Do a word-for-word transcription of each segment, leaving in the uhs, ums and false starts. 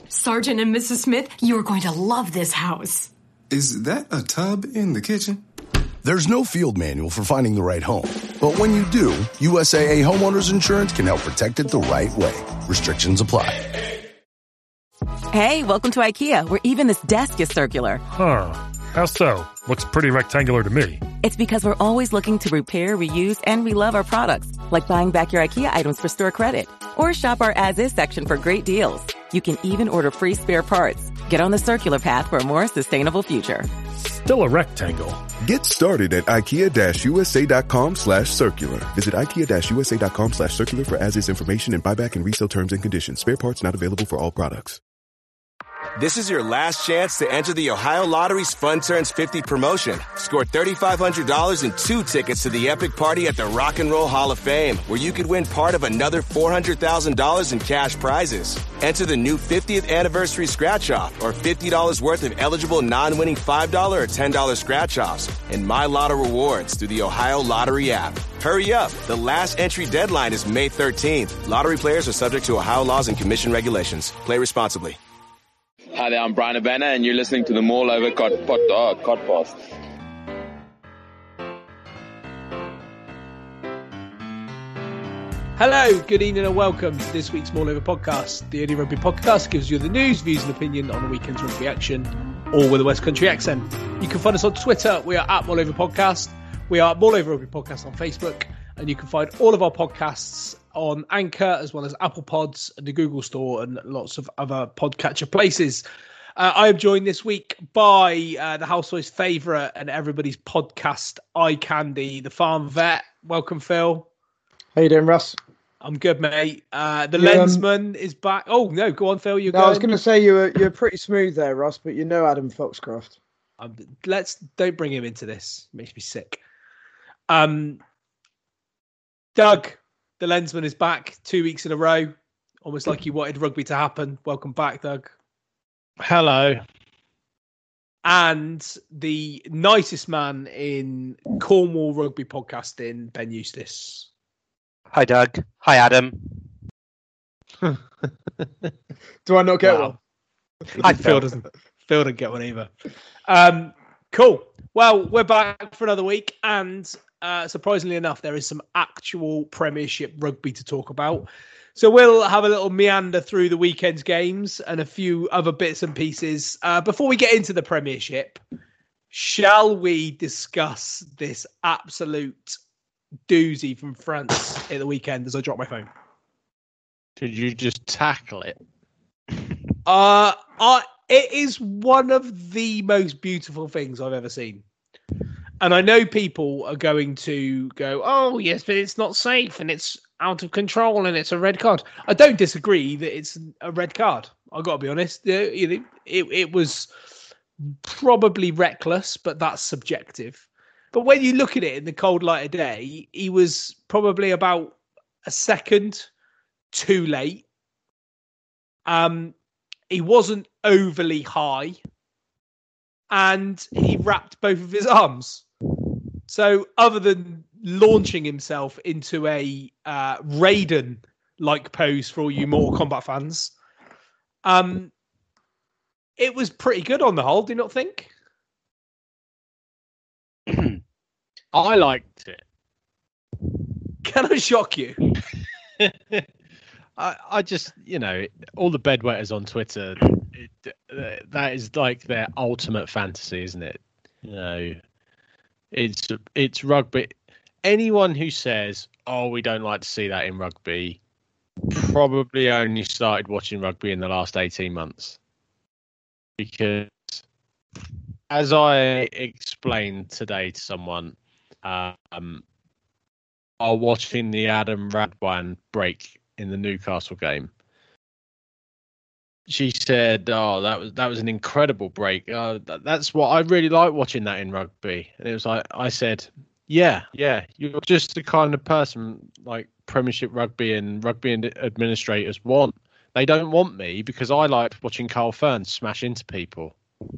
Sergeant and Missus Smith, you're going to love this house. Is that a tub in the kitchen? There's no field manual for finding the right home. But when you do, U S A A Homeowners Insurance can help protect it the right way. Restrictions apply. Hey, welcome to IKEA, where even this desk is circular. Huh. How so? Looks pretty rectangular to me. It's because we're always looking to repair, reuse, and relove our products. Like buying back your IKEA items for store credit. Or shop our as-is section for great deals. You can even order free spare parts. Get on the circular path for a more sustainable future. Still a rectangle. Get started at ikea-usa.com slash circular. Visit ikea-usa.com slash circular for as-is information and buyback and resale terms and conditions. Spare parts not available for all products. This is your last chance to enter the Ohio Lottery's Fun Turns fifty promotion. Score three thousand five hundred dollars and two tickets to the epic party at the Rock and Roll Hall of Fame, where you could win part of another four hundred thousand dollars in cash prizes. Enter the new fiftieth anniversary scratch-off or fifty dollars worth of eligible non-winning five dollars or ten dollars scratch-offs and My Lotto rewards through the Ohio Lottery app. Hurry up. The last entry deadline is May thirteenth. Lottery players are subject to Ohio laws and commission regulations. Play responsibly. Hi there, I'm Brian Abena, and you're listening to the Mall Over Cod, pod, uh, Codcast. Hello, good evening and welcome to this week's Mall Over Podcast. The only rugby podcast gives you the news, views and opinion on the weekend's rugby action, all with a West Country accent. You can find us on Twitter. We are at Mall Over Podcast. We are Mall Over Rugby Podcast on Facebook. And you can find all of our podcasts on Anchor, as well as Apple Pods and the Google Store and lots of other podcatcher places. Uh, I am joined this week by uh, the housewife's favourite and everybody's podcast eye candy, the farm vet. Welcome, Phil. How you doing, Russ? I'm good, mate. Uh, the yeah, lensman um, is back. Oh, no, go on, Phil. You no, go. I was going to say you were you're pretty smooth there, Russ, but you know Adam Foxcroft. Um, let's don't bring him into this. It makes me sick. Um, Doug, the lensman, is back two weeks in a row, almost like he wanted rugby to happen. Welcome back, Doug. Hello. And the nicest man in Cornwall rugby podcasting, Ben Eustace. Hi, Doug. Hi, Adam. Do I not get wow. one? I Phil doesn't. Phil didn't get one either. Um, cool. Well, we're back for another week, and uh, surprisingly enough, there is some actual Premiership rugby to talk about. So we'll have a little meander through the weekend's games and a few other bits and pieces. Uh, before we get into the Premiership, shall we discuss this absolute doozy from France at the weekend as I drop my phone? Did you just tackle it? Uh, I, it is one of the most beautiful things I've ever seen. And I know people are going to go, oh, yes, but it's not safe and it's out of control and it's a red card. I don't disagree that it's a red card. I've got to be honest. It, it, it was probably reckless, but that's subjective. But when you look at it in the cold light of day, he was probably about a second too late. Um, he wasn't overly high. And he wrapped both of his arms. So other than launching himself into a uh, Raiden-like pose for all you Mortal Kombat fans, um, it was pretty good on the whole, do you not think? I liked it. Can I shock you? I, I just, you know, all the bedwetters on Twitter, it, uh, that is like their ultimate fantasy, isn't it? You know, it's it's rugby. Anyone who says, "Oh, we don't like to see that in rugby," probably only started watching rugby in the last eighteen months. Because, as I explained today to someone, um, while watching the Adam Radwan break in the Newcastle game, she said, "Oh, that was that was an incredible break. Uh, that, that's what I really like watching that in rugby." And it was like I said, "Yeah, yeah, you're just the kind of person like Premiership rugby and rugby administrators want. They don't want me because I like watching Carl Fern smash into people."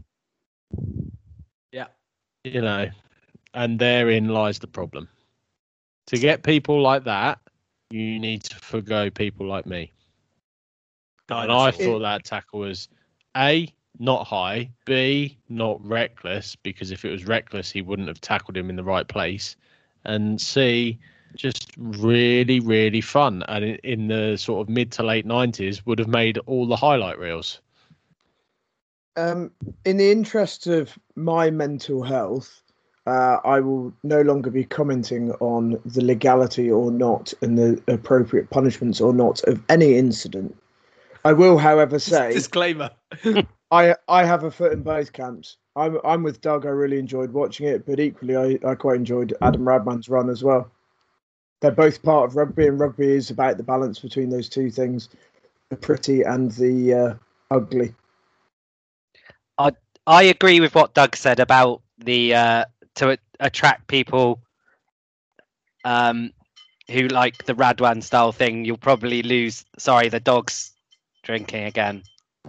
Yeah, you know, and therein lies the problem. To get people like that, you need to forgo people like me. And I thought that tackle was A, not high, B, not reckless, because if it was reckless, he wouldn't have tackled him in the right place, and C, just really, really fun. And in, in the sort of mid to late nineties, would have made all the highlight reels. Um, in the interest of my mental health, uh, I will no longer be commenting on the legality or not and the appropriate punishments or not of any incident. I will, however, say disclaimer. I I have a foot in both camps. I'm I'm with Doug. I really enjoyed watching it, but equally, I, I quite enjoyed Adam Radman's run as well. They're both part of rugby, and rugby is about the balance between those two things: the pretty and the uh, ugly. I I agree with what Doug said about the uh, to attract people um, who like the Radwan style thing. You'll probably lose. Sorry, the dog's drinking again.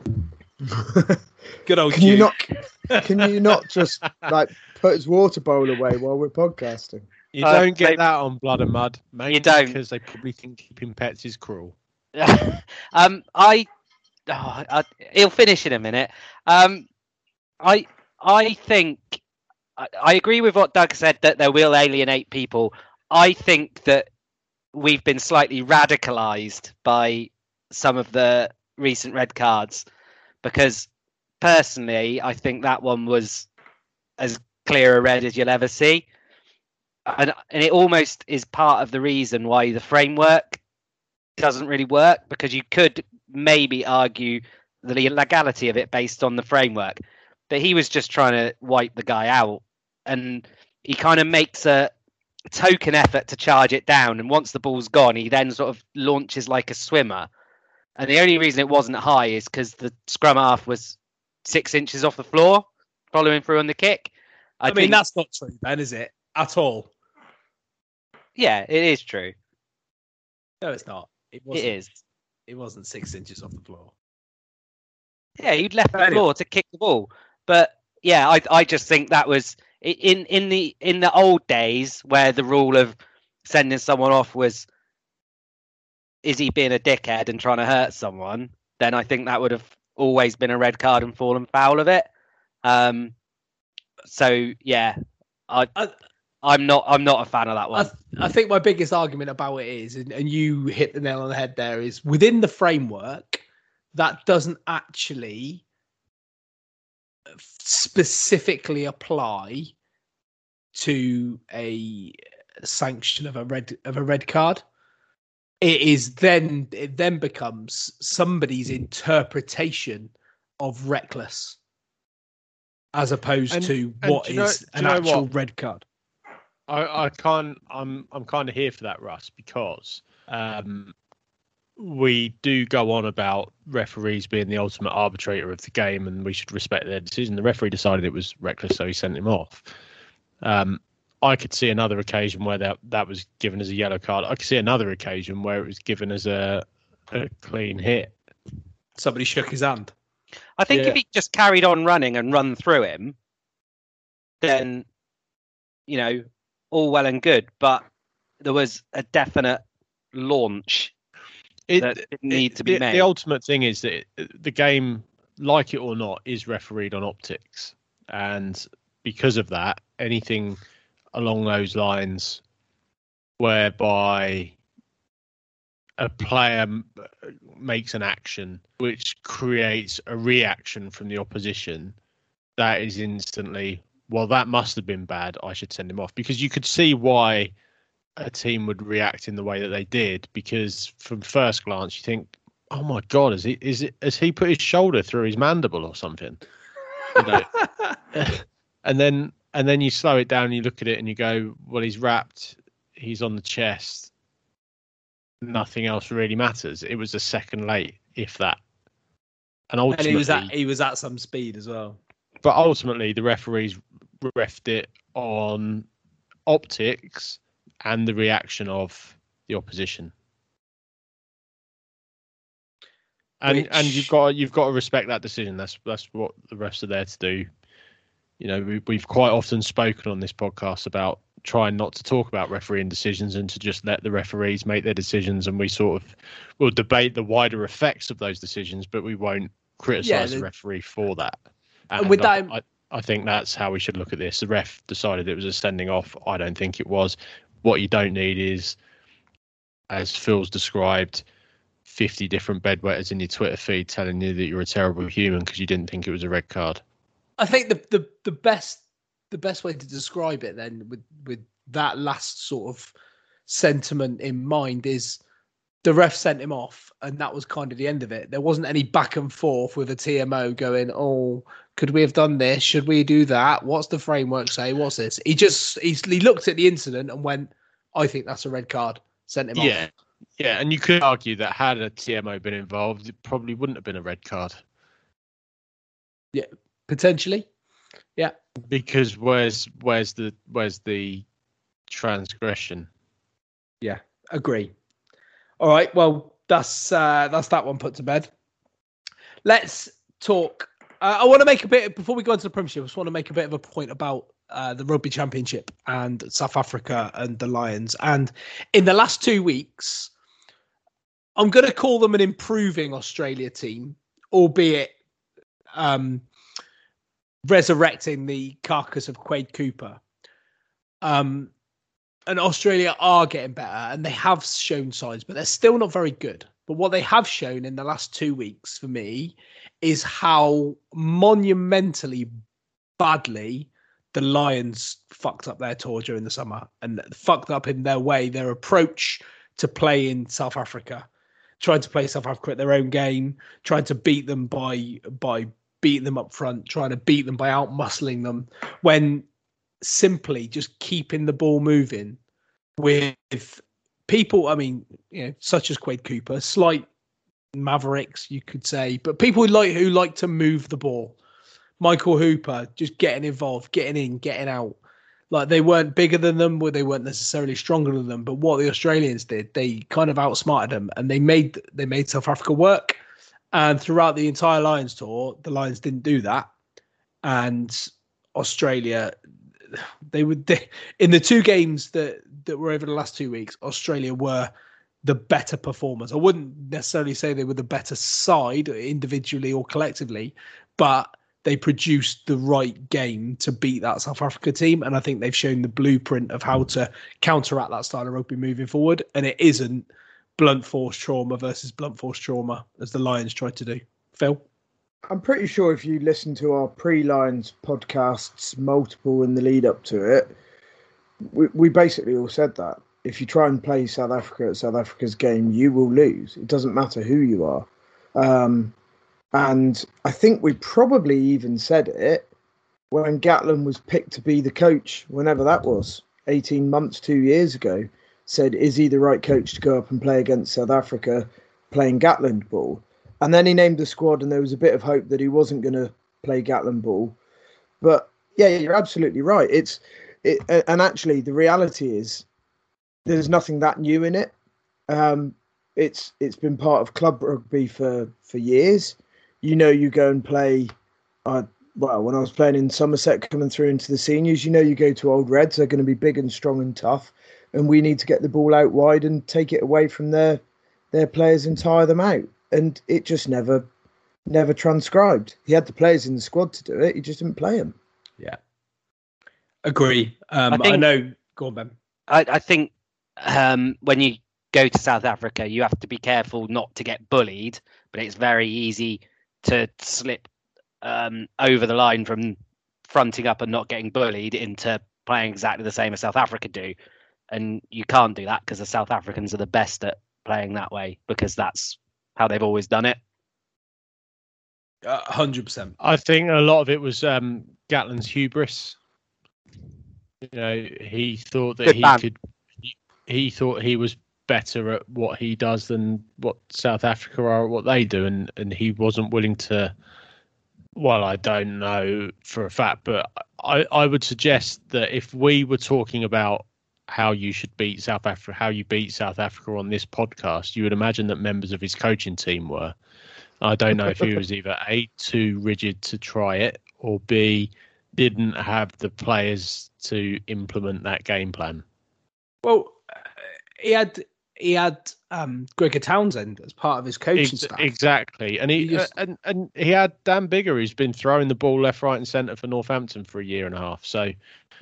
Good old can you not can you not just like put his water bowl away while we're podcasting? You Uh, don't get they- that on Blood and Mud, mate. You don't. Because they probably think keeping pets is cruel. um, I, oh, I, he'll finish in a minute. Um, I, I think I, I agree with what Doug said that they will alienate people. I think that we've been slightly radicalized by some of the recent red cards, because personally, I think that one was as clear a red as you'll ever see. And, and it almost is part of the reason why the framework doesn't really work, because you could maybe argue the legality of it based on the framework, but he was just trying to wipe the guy out, and he kind of makes a token effort to charge it down, and once the ball's gone, he then sort of launches like a swimmer. And the only reason it wasn't high is because the scrum half was six inches off the floor following through on the kick. I, I mean, think, that's not true, Ben, is it? At all? yeah, it is true. No, it's not. It wasn't. It is. It wasn't six inches off the floor. Yeah, he'd left the Anyway. floor to kick the ball. But yeah, I I just think that was in in the in the old days where the rule of sending someone off was, is he being a dickhead and trying to hurt someone? Then I think that would have always been a red card and fallen foul of it. Um. So yeah, I. I I'm not. I'm not a fan of that I, one. th- I think my biggest argument about it is, and, and you hit the nail on the head there, is within the framework, that doesn't actually specifically apply to a sanction of a red of a red card. It is then it then becomes somebody's interpretation of reckless, as opposed And- to and what do you know- is do an you know actual what? red card. I, I can't. I'm. I'm kind of here for that, Russ, because um, we do go on about referees being the ultimate arbitrator of the game, and we should respect their decision. The referee decided it was reckless, so he sent him off. Um, I could see another occasion where that that was given as a yellow card. I could see another occasion where it was given as a, a clean hit. Somebody shook his hand. I think Yeah. if he just carried on running and run through him, then, you know, all well and good. But there was a definite launch It, that didn't need it- to be the, made. the ultimate thing is that it- the game, like it or not, is refereed on optics, and because of that, anything along those lines, whereby a player m- makes an action which creates a reaction from the opposition, that is instantly, well, that must have been bad, I should send him off. Because you could see why a team would react in the way that they did, because from first glance you think, oh my god, is he is it has he put his shoulder through his mandible or something? You know? and then and then you slow it down and you look at it and you go, well, he's wrapped, he's on the chest, nothing else really matters. It was a second late, if that. And ultimately, And he was at he was at some speed as well. but ultimately the referees refed it on optics and the reaction of the opposition. And Which- and you've got you've got to respect that decision. That's that's what the refs are there to do. You know, we, we've quite often spoken on this podcast about trying not to talk about refereeing decisions and to just let the referees make their decisions, and we sort of will debate the wider effects of those decisions, but we won't criticise yeah, the, the referee for that. And, and with I, that, I, I think that's how we should look at this. The ref decided it was a sending off. I don't think it was. What you don't need is, as Phil's described, fifty different bedwetters in your Twitter feed telling you that you're a terrible human because you didn't think it was a red card. I think the the the best the best way to describe it then, with with that last sort of sentiment in mind, is the ref sent him off, and that was kind of the end of it. There wasn't any back and forth with a T M O going, "Oh, could we have done this? Should we do that? What's the framework say? What's this?" He just he, he looked at the incident and went, "I think that's a red card." Sent him yeah. off. Yeah, and you could argue that had a T M O been involved, it probably wouldn't have been a red card. Yeah, potentially. Yeah, because where's where's the where's the transgression? Yeah, agree. All right, well that's uh, that's that one put to bed. Let's talk. Uh, I want to make a bit before we go into the Premiership. I just want to make a bit of a point about uh, the Rugby Championship and South Africa and the Lions. And in the last two weeks, I'm going to call them an improving Australia team, albeit um, resurrecting the carcass of Quade Cooper. Um, and Australia are getting better, and they have shown signs, but they're still not very good. But what they have shown in the last two weeks for me is how monumentally badly the Lions fucked up their tour during the summer and fucked up in their way, their approach to play in South Africa. Tried to play South Africa at their own game, tried to beat them by by beating them up front, trying to beat them by out-muscling them, when simply just keeping the ball moving with people, I mean, you know, such as Quade Cooper, slight mavericks, you could say, but people who like who like to move the ball. Michael Hooper just getting involved, getting in, getting out. Like, they weren't bigger than them, or they weren't necessarily stronger than them. But what the Australians did, they kind of outsmarted them, and they made they made South Africa work. And throughout the entire Lions tour, the Lions didn't do that. And Australia, they would they, in the two games that that were over the last two weeks, Australia were the better performers. I wouldn't necessarily say they were the better side individually or collectively, but they produced the right game to beat that South Africa team. And I think they've shown the blueprint of how to counteract that style of rugby moving forward. And it isn't blunt force trauma versus blunt force trauma, as the Lions tried to do. Phil? I'm pretty sure if you listen to our pre-Lions podcasts, multiple in the lead up to it, we, we basically all said that. If you try and play South Africa at South Africa's game, you will lose. It doesn't matter who you are. Um, And I think we probably even said it when Gatland was picked to be the coach, whenever that was, eighteen months, two years ago, said, is he the right coach to go up and play against South Africa playing Gatland ball? And then he named the squad, and there was a bit of hope that he wasn't going to play Gatland ball. But yeah, you're absolutely right. It's it, and actually the reality is there's nothing that new in it. Um, it's it's been part of club rugby for, for years. You know, you go and play, uh, well, when I was playing in Somerset coming through into the seniors, you know, you go to Old Reds, they're going to be big and strong and tough. And we need to get the ball out wide and take it away from their their players and tire them out. And it just never, never transcribed. He had the players in the squad to do it. He just didn't play them. Yeah. Agree. Um, I, think, I know. Go on, Ben. I, I think um, when you go to South Africa, you have to be careful not to get bullied, but it's very easy to slip um, over the line from fronting up and not getting bullied into playing exactly the same as South Africa do. And you can't do that because the South Africans are the best at playing that way, because that's how they've always done it. Uh, one hundred percent. I think a lot of it was um, Gatland's hubris. You know, he thought that Good he man. could, he, he thought he was better at what he does than what South Africa are at what they do, and and he wasn't willing to, well, I don't know for a fact, but I, I would suggest that if we were talking about how you should beat South Africa, how you beat South Africa on this podcast, you would imagine that members of his coaching team were. I don't know if he was either A, too rigid to try it, or B, didn't have the players to implement that game plan. Well, uh, he had he had um, Gregor Townsend as part of his coaching Ex- staff. Exactly, and he, He just- uh, and and he had Dan Bigger, who's been throwing the ball left, right, and centre for Northampton for a year and a half. So,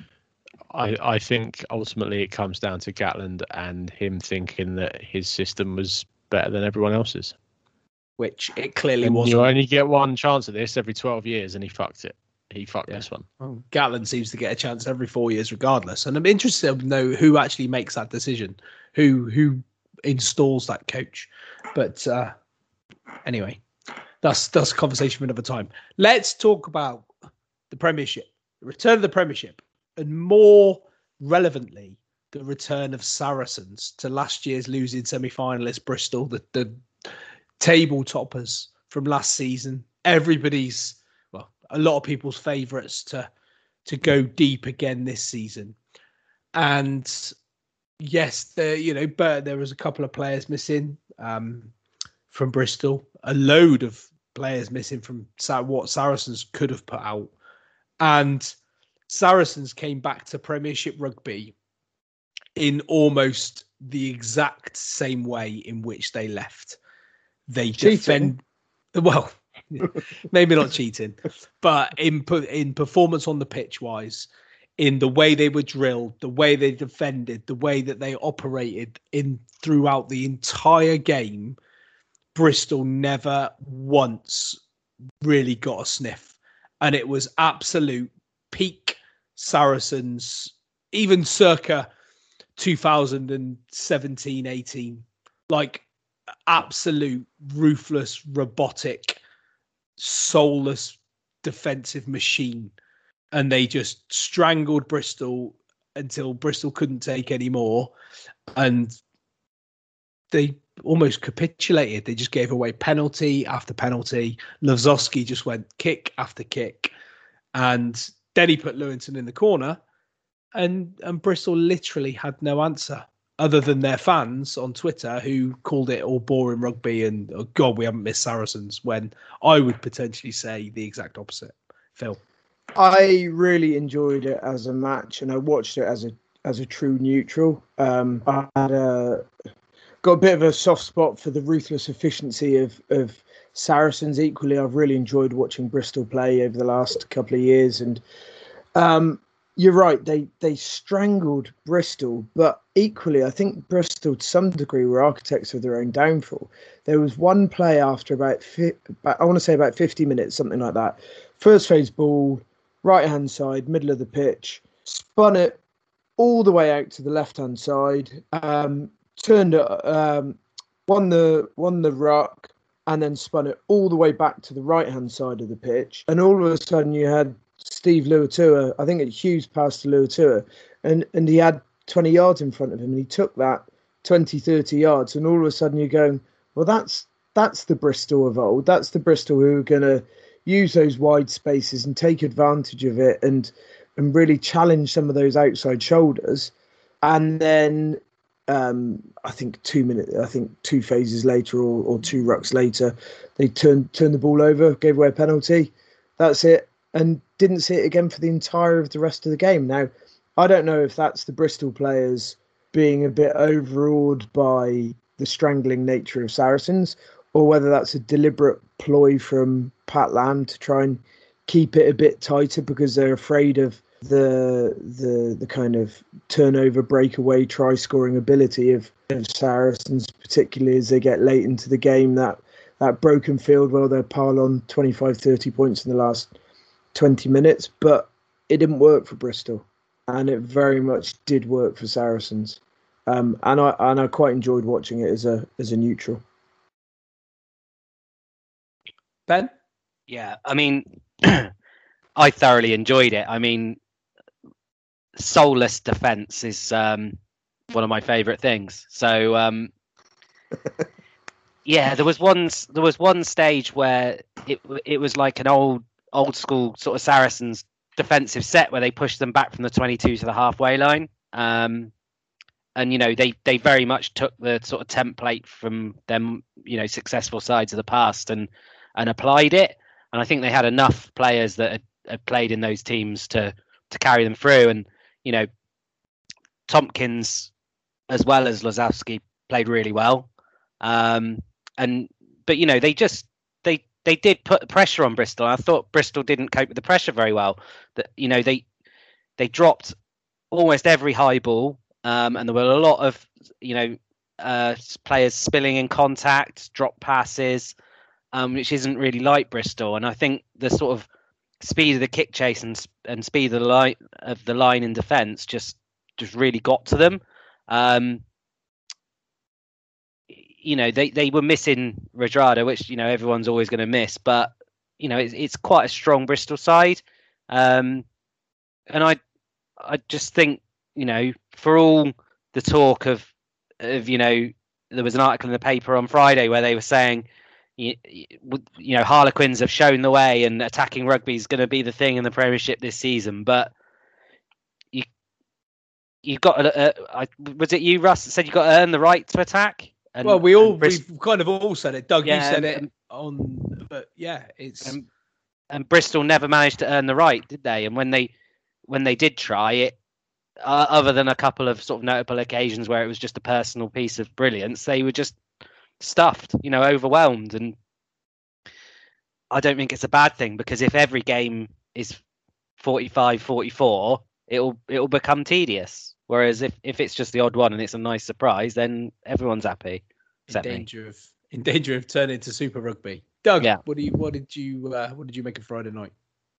I I think ultimately it comes down to Gatland and him thinking that his system was better than everyone else's. Which it clearly And wasn't. you only get one chance at this every twelve years, and he fucked it. He fucked Yeah. this one. Well, Gatland seems to get a chance every four years, regardless. And I'm interested to know who actually makes that decision, who who installs that coach. But uh, anyway, that's that's a conversation for another time. Let's talk about the Premiership, the return of the Premiership, and more relevantly, the return of Saracens to last year's losing semi-finalist Bristol, the, the table toppers from last season. Everybody's, well, a lot of people's favourites to to go deep again this season. And yes, there you know, but there was a couple of players missing um, from Bristol, a load of players missing from Sa- what Saracens could have put out, and Saracens came back to Premiership rugby in almost the exact same way in which they left. They Cheating. defend well, maybe not cheating, but in in performance on the pitch wise, in the way they were drilled, the way they defended, the way that they operated in throughout the entire game, Bristol never once really got a sniff. And it was absolute peak Saracens, even circa two thousand seventeen eighteen, like absolute ruthless, robotic, soulless defensive machine. And they just strangled Bristol until Bristol couldn't take any more. And they almost capitulated. They just gave away penalty after penalty. Lozowski just went kick after kick. And then he put Lewington in the corner. And, and Bristol literally had no answer other than their fans on Twitter who called it all boring rugby and, oh God, we haven't missed Saracens, when I would potentially say the exact opposite. Phil. I really enjoyed it as a match, and I watched it as a as a true neutral. Um, I had a, got a bit of a soft spot for the ruthless efficiency of of Saracens. Equally, I've really enjoyed watching Bristol play over the last couple of years, and um, you're right, they they strangled Bristol, but equally, I think Bristol to some degree were architects of their own downfall. There was one play after about, fi- about I want to say about fifty minutes, something like that. First phase ball, right hand side, middle of the pitch, spun it all the way out to the left hand side, um, turned it, um, won the won the ruck, and then spun it all the way back to the right hand side of the pitch. And all of a sudden, you had Steve Luatua. I think it Hughes passed to Luatua, and and he had twenty yards in front of him, and he took that twenty, thirty yards, and all of a sudden you're going, well, that's that's the Bristol of old. That's the Bristol who are going to use those wide spaces and take advantage of it and and really challenge some of those outside shoulders. And then um, I think two minutes, I think two phases later or, or two rucks later, they turned turned the ball over, gave away a penalty. That's it. And didn't see it again for the entire of the rest of the game. Now, I don't know if that's the Bristol players being a bit overawed by the strangling nature of Saracens, or whether that's a deliberate ploy from Pat Lam to try and keep it a bit tighter because they're afraid of the the the kind of turnover, breakaway, try scoring ability of, of Saracens, particularly as they get late into the game. That that broken field, well, they'll pile on twenty-five, thirty points in the last twenty minutes, but it didn't work for Bristol, and it very much did work for Saracens. Um, and I and I quite enjoyed watching it as a as a neutral. Ben? Yeah, I mean, I thoroughly enjoyed it. I mean, soulless defense is um, one of my favorite things. So, um, yeah, there was one there was one stage where it it was like an old old school sort of Saracens defensive set where they pushed them back from the twenty-two to the halfway line. Um, and, you know, they, they very much took the sort of template from them, you know, successful sides of the past and, and applied it. And I think they had enough players that had had played in those teams to to carry them through. And you know, Tompkins as well as Lozowski played really well. Um, and but you know, they just they they did put pressure on Bristol. I thought Bristol didn't cope with the pressure very well. That you know they they dropped almost every high ball, um, and there were a lot of you know uh, players spilling in contact, drop passes, um, which isn't really like Bristol. And I think the sort of speed of the kick chase and and speed of the line of the line in defence just just really got to them. Um, you know, they, they were missing Redrada, which, you know, everyone's always going to miss. But, you know, it's, it's quite a strong Bristol side. Um, and I I just think, you know, for all the talk of, of, you know, there was an article in the paper on Friday where they were saying, you, you know, Harlequins have shown the way and attacking rugby is going to be the thing in the Premiership this season. But you, you've got, to, uh, was it you, Russ, that said you've got to earn the right to attack? And, well, we all Brist- we've kind of all said it. Doug, yeah, you said and, it on, but yeah, it's and, and Bristol never managed to earn the right, did they? And when they when they did try it, uh, other than a couple of sort of notable occasions where it was just a personal piece of brilliance, they were just stuffed, you know, overwhelmed. And I don't think it's a bad thing, because if every game is forty-five forty-four, it'll it'll become tedious. Whereas if, if it's just the odd one and it's a nice surprise, then everyone's happy. In danger me. of in danger of turning into Super Rugby. Doug, yeah. what do you what did you uh, what did you make of Friday night?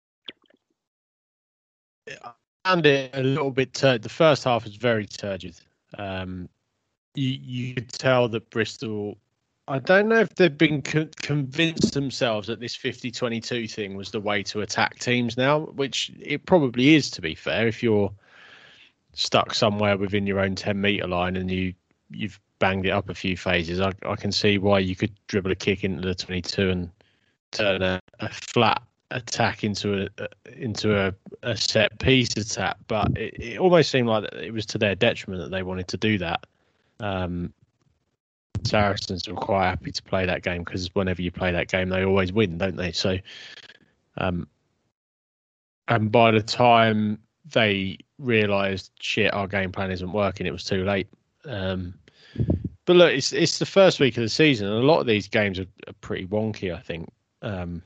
I found it a little bit turd. The first half was very turgid. Um, you you could tell that Bristol. I don't know if they've been co- convinced themselves that this fifty twenty-two thing was the way to attack teams now, which it probably is, to be fair. If you're stuck somewhere within your own ten metre line and you, you've banged it up a few phases, I, I can see why you could dribble a kick into the twenty-two and turn a, a flat attack into a, a into a, a set piece attack. But it, it almost seemed like it was to their detriment that they wanted to do that. Um, Saracens were quite happy to play that game, because whenever you play that game, they always win, don't they? So, um, and by the time they realised, shit, our game plan isn't working, it was too late. Um, but look, it's it's the first week of the season, and a lot of these games are, are pretty wonky, I think. Um,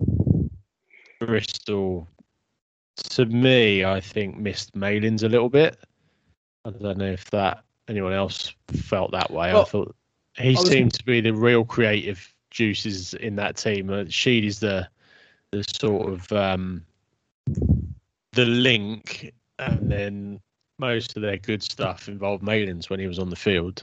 Bristol, to me, I think missed Malins a little bit. I don't know if that anyone else felt that way. Well, I thought he I was... seemed to be the real creative juices in that team. Uh, Sheed is the the sort of um, the link, and then most of their good stuff involved Malins when he was on the field.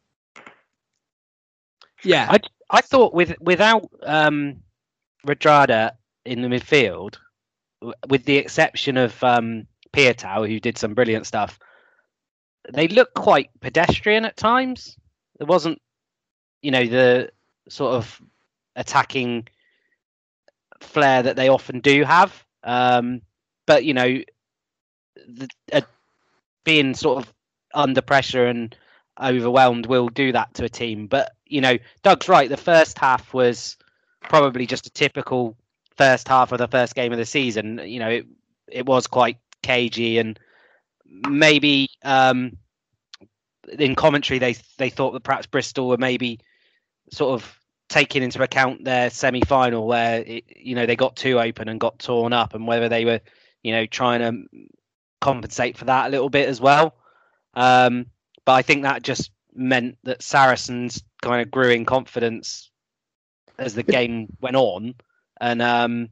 Yeah, I I thought with without um, Redrada in the midfield, with the exception of um, Piatau, who did some brilliant stuff, they looked quite pedestrian at times. There wasn't, you know, the sort of attacking flair that they often do have. Um, but, you know, the, uh, being sort of under pressure and overwhelmed will do that to a team. But, you know, Doug's right. The first half was probably just a typical first half of the first game of the season. You know, it it was quite cagey, and maybe um, in commentary they they thought that perhaps Bristol were maybe sort of taking into account their semi-final where it, you know they got too open and got torn up, and whether they were you know trying to compensate for that a little bit as well. Um, but I think that just meant that Saracens kind of grew in confidence as the game went on. And um,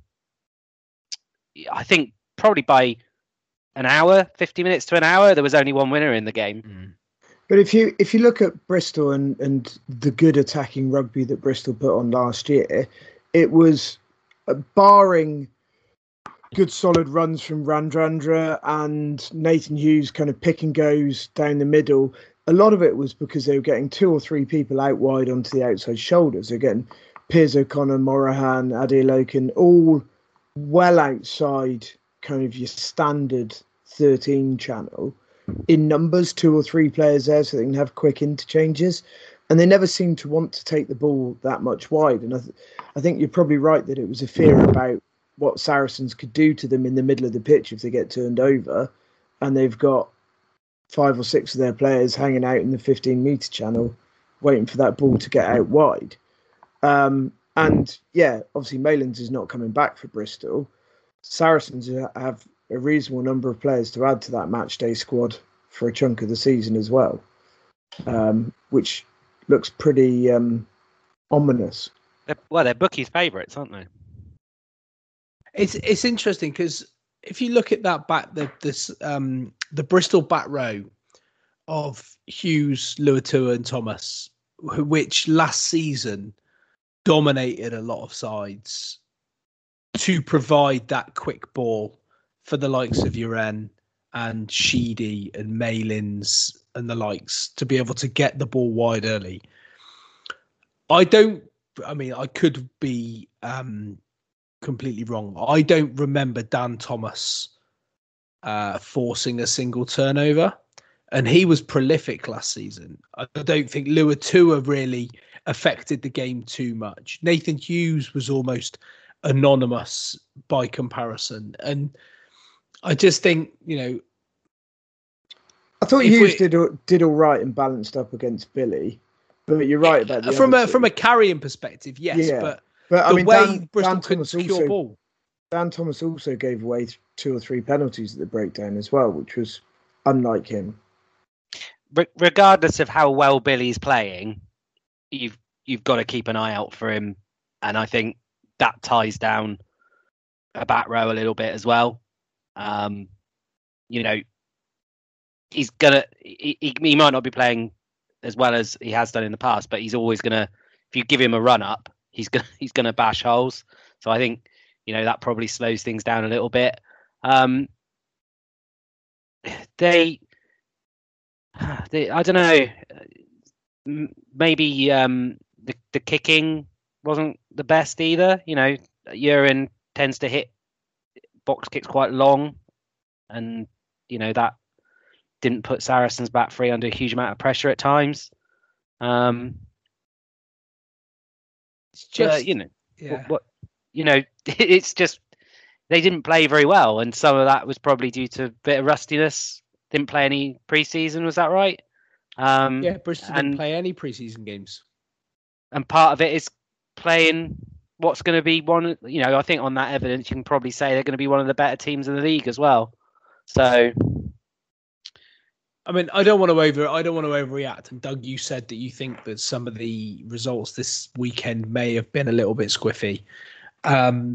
I think probably by an hour, fifty minutes to an hour, there was only one winner in the game. Mm. But if you if you look at Bristol and, and the good attacking rugby that Bristol put on last year, it was uh, barring good solid runs from Randrandra and Nathan Hughes kind of pick and goes down the middle. A lot of it was because they were getting two or three people out wide onto the outside shoulders. Again, Piers O'Connor, Morahan, Adi Loken, all well outside kind of your standard thirteen channel in numbers, two or three players there so they can have quick interchanges. And they never seemed to want to take the ball that much wide. And I, th- I think you're probably right that it was a fear about what Saracens could do to them in the middle of the pitch if they get turned over, and they've got five or six of their players hanging out in the fifteen metre channel waiting for that ball to get out wide. Um, and yeah, obviously Maylands is not coming back for Bristol. Saracens have a reasonable number of players to add to that match day squad for a chunk of the season as well, um, which looks pretty um, ominous. They're, well, they're bookies' favourites, aren't they? It's it's interesting because if you look at that back, the this um, the Bristol back row of Hughes, Luatua, and Thomas, which last season dominated a lot of sides to provide that quick ball for the likes of Uren and Sheedy and Maylands and the likes to be able to get the ball wide early. I don't, I mean, I could be um, completely wrong. I don't remember Dan Thomas uh, forcing a single turnover, and he was prolific last season. I don't think Luatua really affected the game too much. Nathan Hughes was almost anonymous by comparison, and I just think, you know, I thought Hughes did did all right and balanced up against Billy, but you're right about the from a two. from a carrying perspective, yes, yeah. but, but I the mean, way Dan, Bristol Dan couldn't secure also, ball. Dan Thomas also gave away two or three penalties at the breakdown as well, which was unlike him. Re- regardless of how well Billy's playing, you've you've got to keep an eye out for him, and I think that ties down a back row a little bit as well. Um, you know, he's gonna he, he, he might not be playing as well as he has done in the past, but he's always gonna, if you give him a run up, he's gonna he's gonna bash holes. So I think, you know, that probably slows things down a little bit. Um, they, they, I don't know, maybe um, the the kicking wasn't the best either. You know, Uren tends to hit box kicks quite long, and you know that didn't put Saracens back free under a huge amount of pressure at times. Um, it's just uh, you know yeah. what, what you know. It's just they didn't play very well, and some of that was probably due to a bit of rustiness. Didn't play any preseason, was that right? Um, yeah, Bristol and, didn't play any preseason games, and part of it is playing what's going to be one, you know, I think on that evidence, you can probably say they're going to be one of the better teams in the league as well. So, I mean, I don't want to over, I don't want to overreact. And Doug, you said that you think that some of the results this weekend may have been a little bit squiffy. Um,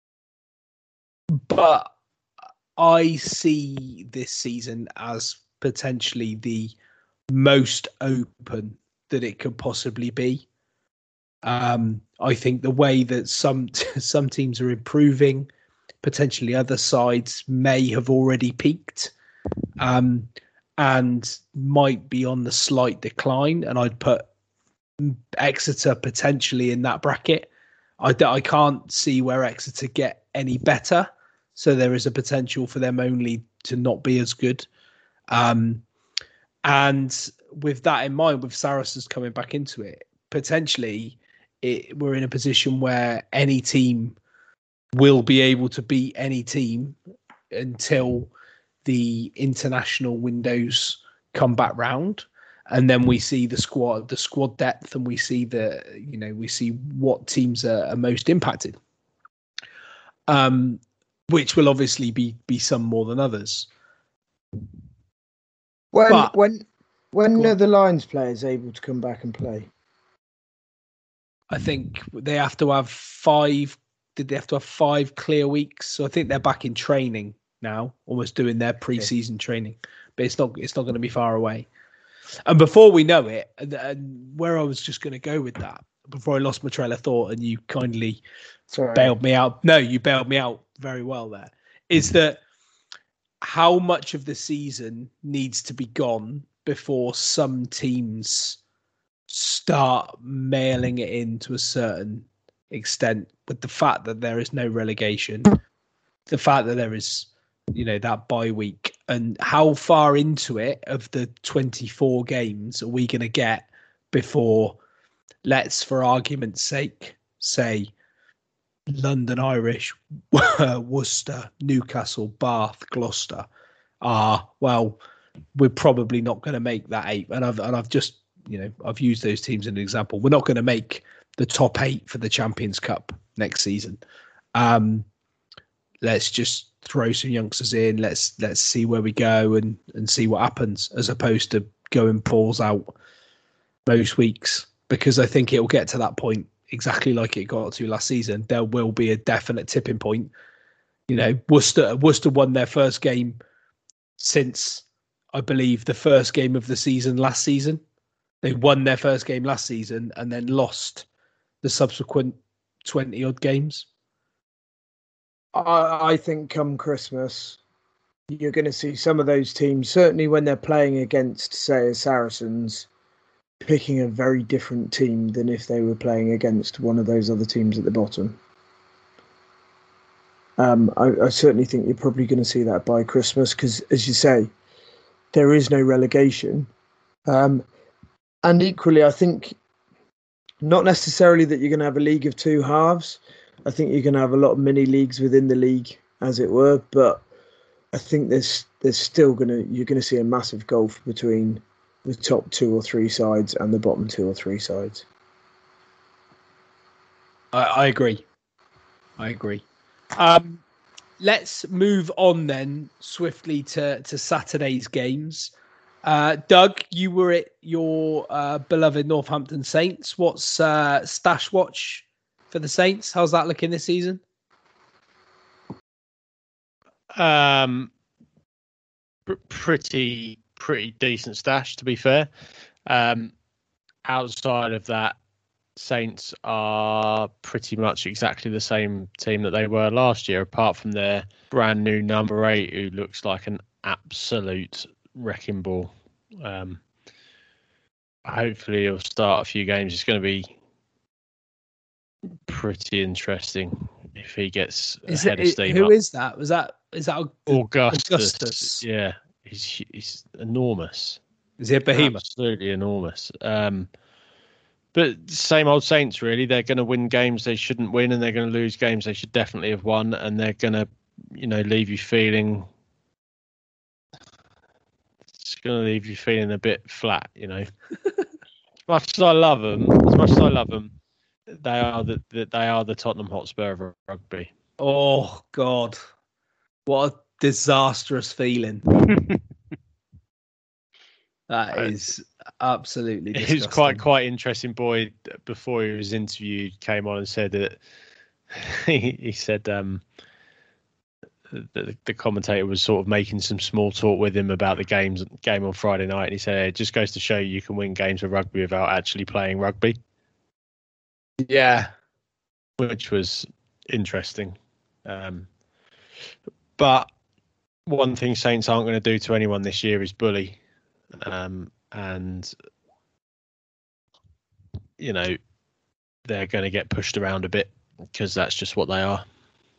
but I see this season as potentially the most open that it could possibly be. Um, I think the way that some some teams are improving, potentially other sides may have already peaked, um, and might be on the slight decline. And I'd put Exeter potentially in that bracket. I, I can't see where Exeter get any better, so there is a potential for them only to not be as good. Um, and with that in mind, with Saracens coming back into it, potentially it, we're in a position where any team will be able to beat any team until the international windows come back round, and then we see the squad, the squad depth, and we see the, you know, we see what teams are, are most impacted. Um, which will obviously be be some more than others. When But- when when Go are on. the Lions players able to come back and play? I think they have to have five. Did they have to have five clear weeks? So I think they're back in training now, almost doing their pre-season training. But it's not. It's not going to be far away. And before we know it, and, and where I was just going to go with that, before I lost my trail of thought, and you kindly Sorry. bailed me out. No, you bailed me out very well there. Is that how much of the season needs to be gone before some teams start mailing it in to a certain extent, with the fact that there is no relegation, the fact that there is, you know, that bye week, and how far into it of the twenty-four games are we going to get before, let's, for argument's sake, say London Irish, Worcester, Newcastle, Bath, Gloucester are, well, we're probably not going to make that eight. And I've and I've just, you know, I've used those teams as an example. We're not going to make the top eight for the Champions Cup next season. Um, let's just throw some youngsters in. Let's let's see where we go and and see what happens, as opposed to going balls out most weeks, because I think it'll get to that point exactly like it got to last season. There will be a definite tipping point. You know, Worcester Worcester won their first game since, I believe, the first game of the season last season. They won their first game last season and then lost the subsequent twenty odd games. I, I think come Christmas, you're going to see some of those teams, certainly when they're playing against, say, Saracens, picking a very different team than if they were playing against one of those other teams at the bottom. Um, I, I certainly think you're probably going to see that by Christmas because, as you say, there is no relegation. Um, and equally, I think not necessarily that you're going to have a league of two halves. I think you're going to have a lot of mini leagues within the league, as it were. But I think there's there's still going to you're going to see a massive gulf between the top two or three sides and the bottom two or three sides. I, I agree. I agree. Um, let's move on then swiftly to, to Saturday's games. Uh, Doug, you were at your uh, beloved Northampton Saints. What's uh, Stash Watch for the Saints? How's that looking this season? Um, pr- pretty pretty decent stash, to be fair. Um, outside of that, Saints are pretty much exactly the same team that they were last year, apart from their brand new number eight, who looks like an absolute wrecking ball. Um, hopefully he'll start a few games. It's going to be pretty interesting if he gets is ahead it, of steam. Who up. is that? Was that is that Augustus? Augustus? Yeah, he's he's enormous. Is he a behemoth? Absolutely enormous. Um, but same old Saints, really. They're going to win games they shouldn't win, and they're going to lose games they should definitely have won, and they're going to, you know, leave you feeling. It's going to leave you feeling a bit flat, you know. As much as I love them, as much as I love them, they are the, the they are the Tottenham Hotspur of rugby. Oh God, what a disastrous feeling! That is absolutely disgusting. He was quite quite interesting. Boy, before he was interviewed, came on and said that he, he said um, the, the commentator was sort of making some small talk with him about the games game on Friday night, and he said it just goes to show you can win games of rugby without actually playing rugby. Yeah, which was interesting. Um, but one thing Saints aren't going to do to anyone this year is bully. Um, and, you know, they're going to get pushed around a bit because that's just what they are.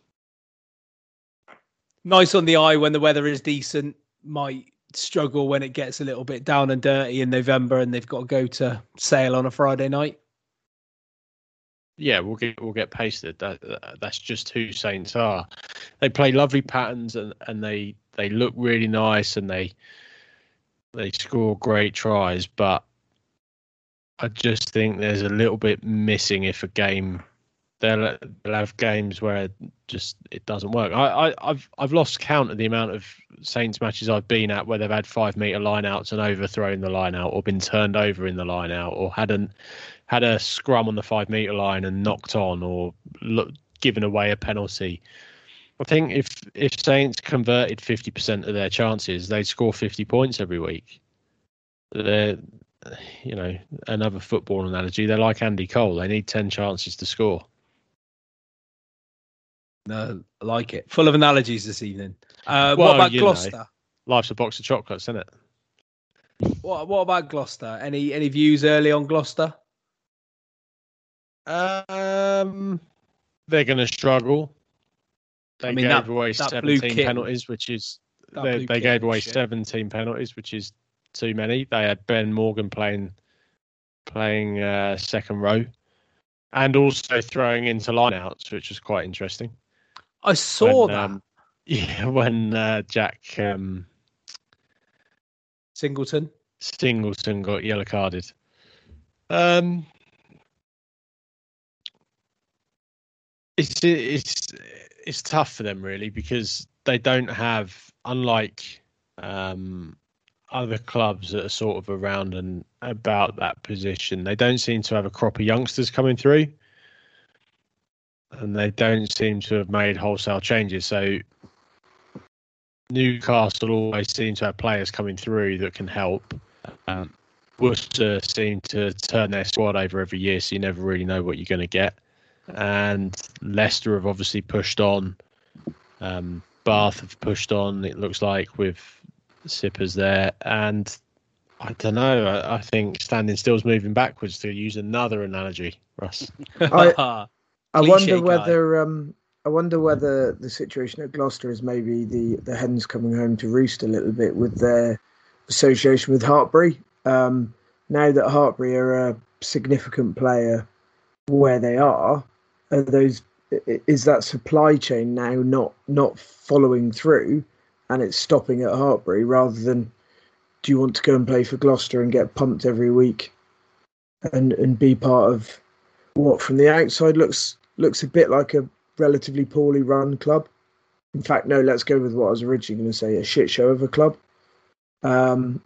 Nice on the eye when the weather is decent. Might struggle when it gets a little bit down and dirty in November and they've got to go to Sale on a Friday night. Yeah, we'll get we'll get pasted. That, that's just who Saints are. They play lovely patterns and, and they, they look really nice and they they score great tries, but I just think there's a little bit missing if a game they'll, they'll have games where it just it doesn't work. I, I I've I've lost count of the amount of Saints matches I've been at where they've had five metre line outs and overthrown the line out or been turned over in the line out or had an had a scrum on the five metre line and knocked on or look, given away a penalty. I think if, if Saints converted fifty percent of their chances, they'd score fifty points every week. They're, you know, another football analogy, they're like Andy Cole. They need ten chances to score. No, I like it. Full of analogies this evening. Uh, well, what about you Gloucester? Know, life's a box of chocolates, isn't it? What What about Gloucester? Any Any views early on Gloucester? Um, they're going to struggle. They I mean, gave that, away that seventeen penalties, which is they, they gave away shit. seventeen penalties, which is too many. They had Ben Morgan playing playing uh, second row. and also throwing into lineouts, which was quite interesting. I saw when, that. Um, yeah, when uh, Jack um, Singleton Singleton got yellow carded. Um, it's it's it's tough for them really because they don't have, unlike um, other clubs that are sort of around and about that position, they don't seem to have a crop of youngsters coming through, and they don't seem to have made wholesale changes. So Newcastle always seem to have players coming through that can help. Um, Worcester seem to turn their squad over every year, so you never really know what you're going to get. And Leicester have obviously pushed on. Um, Bath have pushed on, it looks like, with Sippers there. And I don't know, I, I think standing still's moving backwards, to use another analogy, Russ. I, I wonder whether um, I wonder whether the situation at Gloucester is maybe the, the hens coming home to roost a little bit with their association with Hartpury. Um, now that Hartpury are a significant player where they are, are those is that supply chain now not not following through, and it's stopping at Hartpury rather than, do you want to go and play for Gloucester and get pumped every week, and and be part of what from the outside looks looks a bit like a relatively poorly run club. In fact, no, let's go with what I was originally going to say, a shit show of a club. Um,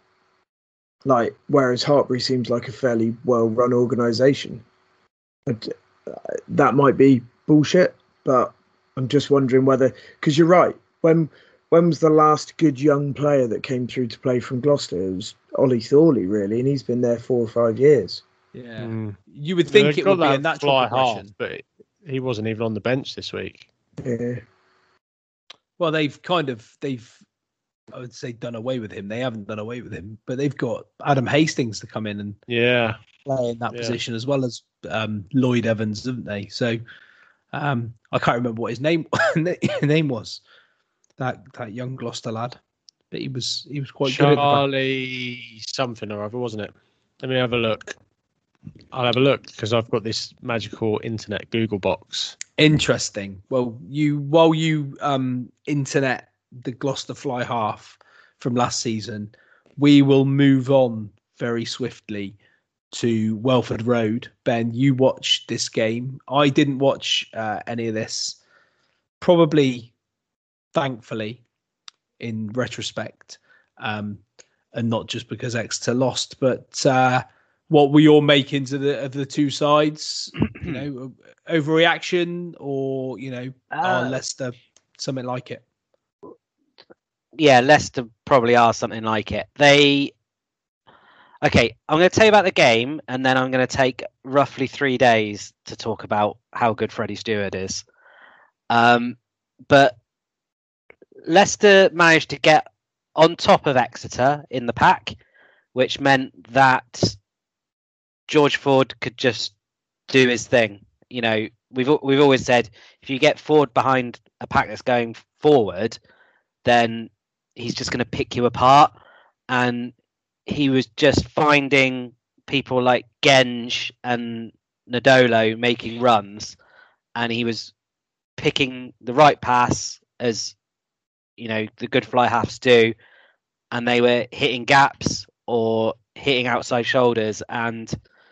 like whereas Hartpury seems like a fairly well run organisation. But that might be bullshit, but I'm just wondering whether, because you're right, when when was the last good young player that came through to play from Gloucester? It was Ollie Thorley, really, and he's been there four or five years. Yeah, mm. You would think it would be a natural progression, half, but he wasn't even on the bench this week. Yeah. Well, they've kind of they've I would say done away with him. They haven't done away with him, but they've got Adam Hastings to come in and yeah play in that yeah. position, as well as um, Lloyd Evans, haven't they? So um, I can't remember what his name name was. That that young Gloucester lad, but he was he was quite Charlie good. Charlie something or other, wasn't it? Let me have a look. I'll have a look because I've got this magical internet Google box. Interesting. Well, you while you um, internet the Gloucester fly half from last season, we will move on very swiftly to Welford Road. Ben, you watched this game. I didn't watch uh, any of this. Probably, thankfully, in retrospect, um, and not just because Exeter lost, but uh, what were your makings of the of the two sides? You know, overreaction, or you know, uh, are Leicester something like it? Yeah, Leicester probably are something like it. They okay. I'm going to tell you about the game, and then I'm going to take roughly three days to talk about how good Freddie Stewart is. Um, but Leicester managed to get on top of Exeter in the pack, which meant that George Ford could just do his thing. You know, we've we've always said if you get Ford behind a pack that's going forward, then he's just going to pick you apart. And he was just finding people like Genge and Nadolo making runs, and he was picking the right pass, as you know the good fly halves do, and they were hitting gaps or hitting outside shoulders. And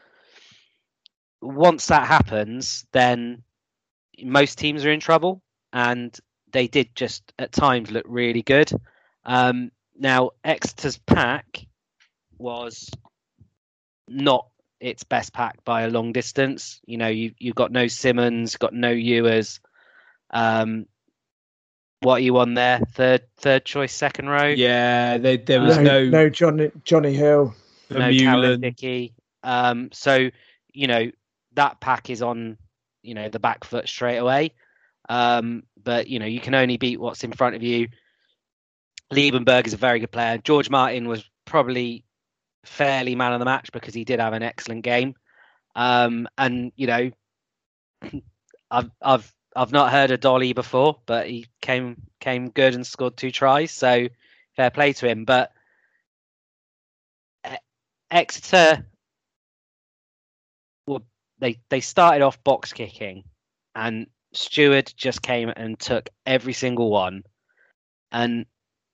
once that happens, then most teams are in trouble, and they did just at times look really good. Um, now, Exeter's pack was not its best pack by a long distance. You know, you you've got no Simmons, got no Ewers. Um, what are you on there? Third third choice, second row? Yeah, they, there was no no no Johnny Johnny Hill, no Callum Dickey. Um, so you know that pack is on you know the back foot straight away. Um, but you know you can only beat what's in front of you. Liebenberg is a very good player. George Martin was probably fairly man of the match because he did have an excellent game. Um, and you know, I've I've I've not heard of Dolly before, but he came came good and scored two tries. So fair play to him. But Exeter were they they started off box kicking, and Stewart just came and took every single one. And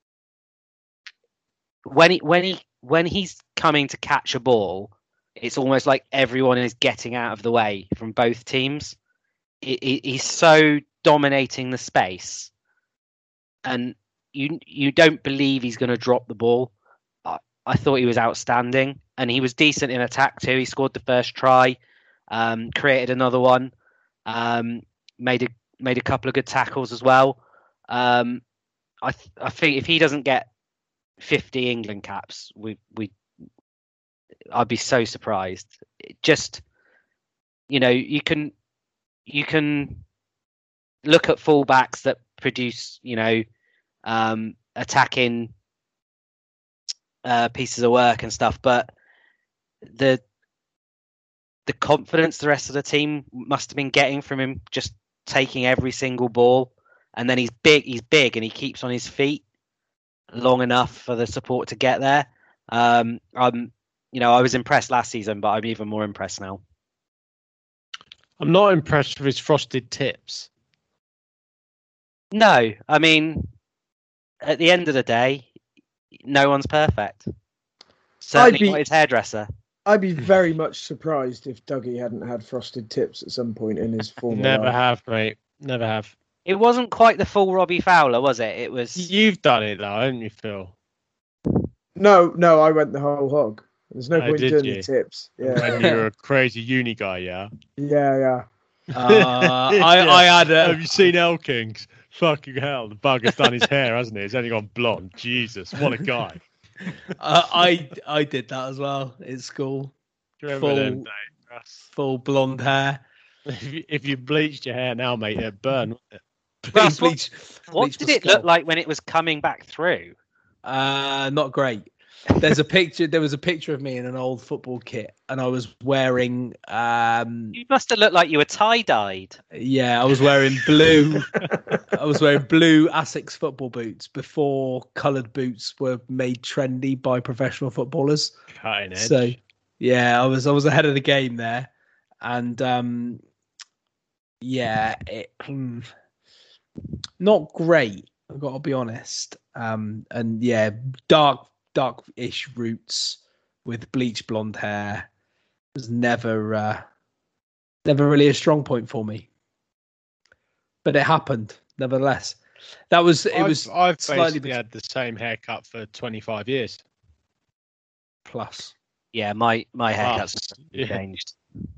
when he when he when he's coming to catch a ball, it's almost like everyone is getting out of the way from both teams. He, he, he's so dominating the space, and you you don't believe he's going to drop the ball. I, I thought he was outstanding, and he was decent in attack too. He scored the first try, um, created another one, um, made a made a couple of good tackles as well. Um, I th- I think if he doesn't get fifty England caps, we we I'd be so surprised. It just, you know, you can you can look at fullbacks that produce, you know, um, attacking uh, pieces of work and stuff, but the the confidence the rest of the team must have been getting from him just taking every single ball, and then he's big, he's big, and he keeps on his feet long enough for the support to get there. Um, I'm, you know, I was impressed last season, but I'm even more impressed now. I'm not impressed with his frosted tips. No, I mean, at the end of the day, no one's perfect. Certainly be, not his hairdresser. I'd be very much surprised if Dougie hadn't had frosted tips at some point in his former Never life. have, mate. Never have. It wasn't quite the full Robbie Fowler, was it? It was. You've done it though, haven't you, Phil? No, no, I went the whole hog. There's no Oh, point did doing you? the tips. Yeah, When you're a crazy uni guy, yeah. yeah, yeah. Uh, I, I had a. Have you seen Elkins? Fucking hell, the bugger's done his hair, hasn't he? He's only gone blonde. Jesus, what a guy. uh, I I did that as well at school. Do you remember Full, them days? That's- full blonde hair. If you, if you bleached your hair now, mate, it'd burn, wouldn't it? Russ, what, Bleach- what bleach did my it scalp. look like when it was coming back through? Uh, not great. There's a picture. There was a picture of me in an old football kit, and I was wearing. Um, You must have looked like you were tie-dyed. yeah, I was wearing blue. I was wearing blue Asics football boots before coloured boots were made trendy by professional footballers. Cutting edge. So, yeah, I was I was ahead of the game there, and um, yeah, it, hmm, not great. I've got to be honest. Um, and yeah, dark. dark-ish roots with bleached blonde hair was never uh, never really a strong point for me, but it happened nevertheless. That was it. I've, Was I've slightly basically had the same haircut for twenty-five years plus. Yeah, my my haircut's Plus, yeah. changed.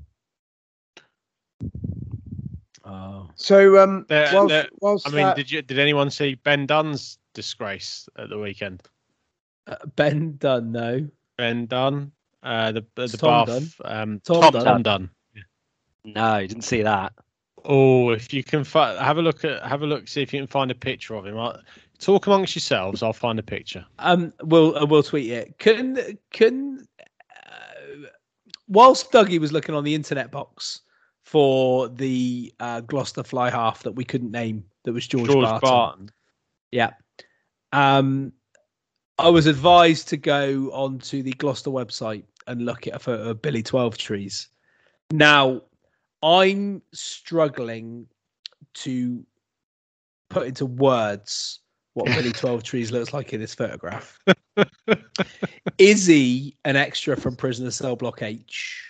Oh, So, um, There- whilst, there- whilst I mean, that, did you did anyone see Ben Dunn's disgrace at the weekend? uh, Ben Dunn, no. Ben Dunn, uh, the the Tom Bath, um, Tom Tom, Dunn. Tom Dunn. No, didn't see that. Oh, if you can fi- have a look at have a look, see if you can find a picture of him. I'll, talk amongst yourselves. I'll find a picture. Um, we'll uh, we'll tweet it. Can can uh, whilst Dougie was looking on the internet box for the uh, Gloucester fly half that we couldn't name, that was George, George Barton. Barton. Yeah. Um, I was advised to go onto the Gloucester website and look at a photo of Billy Twelve Trees. Now, I'm struggling to put into words what Billy Twelve Trees looks like in this photograph. Is he an extra from Prisoner Cell Block H?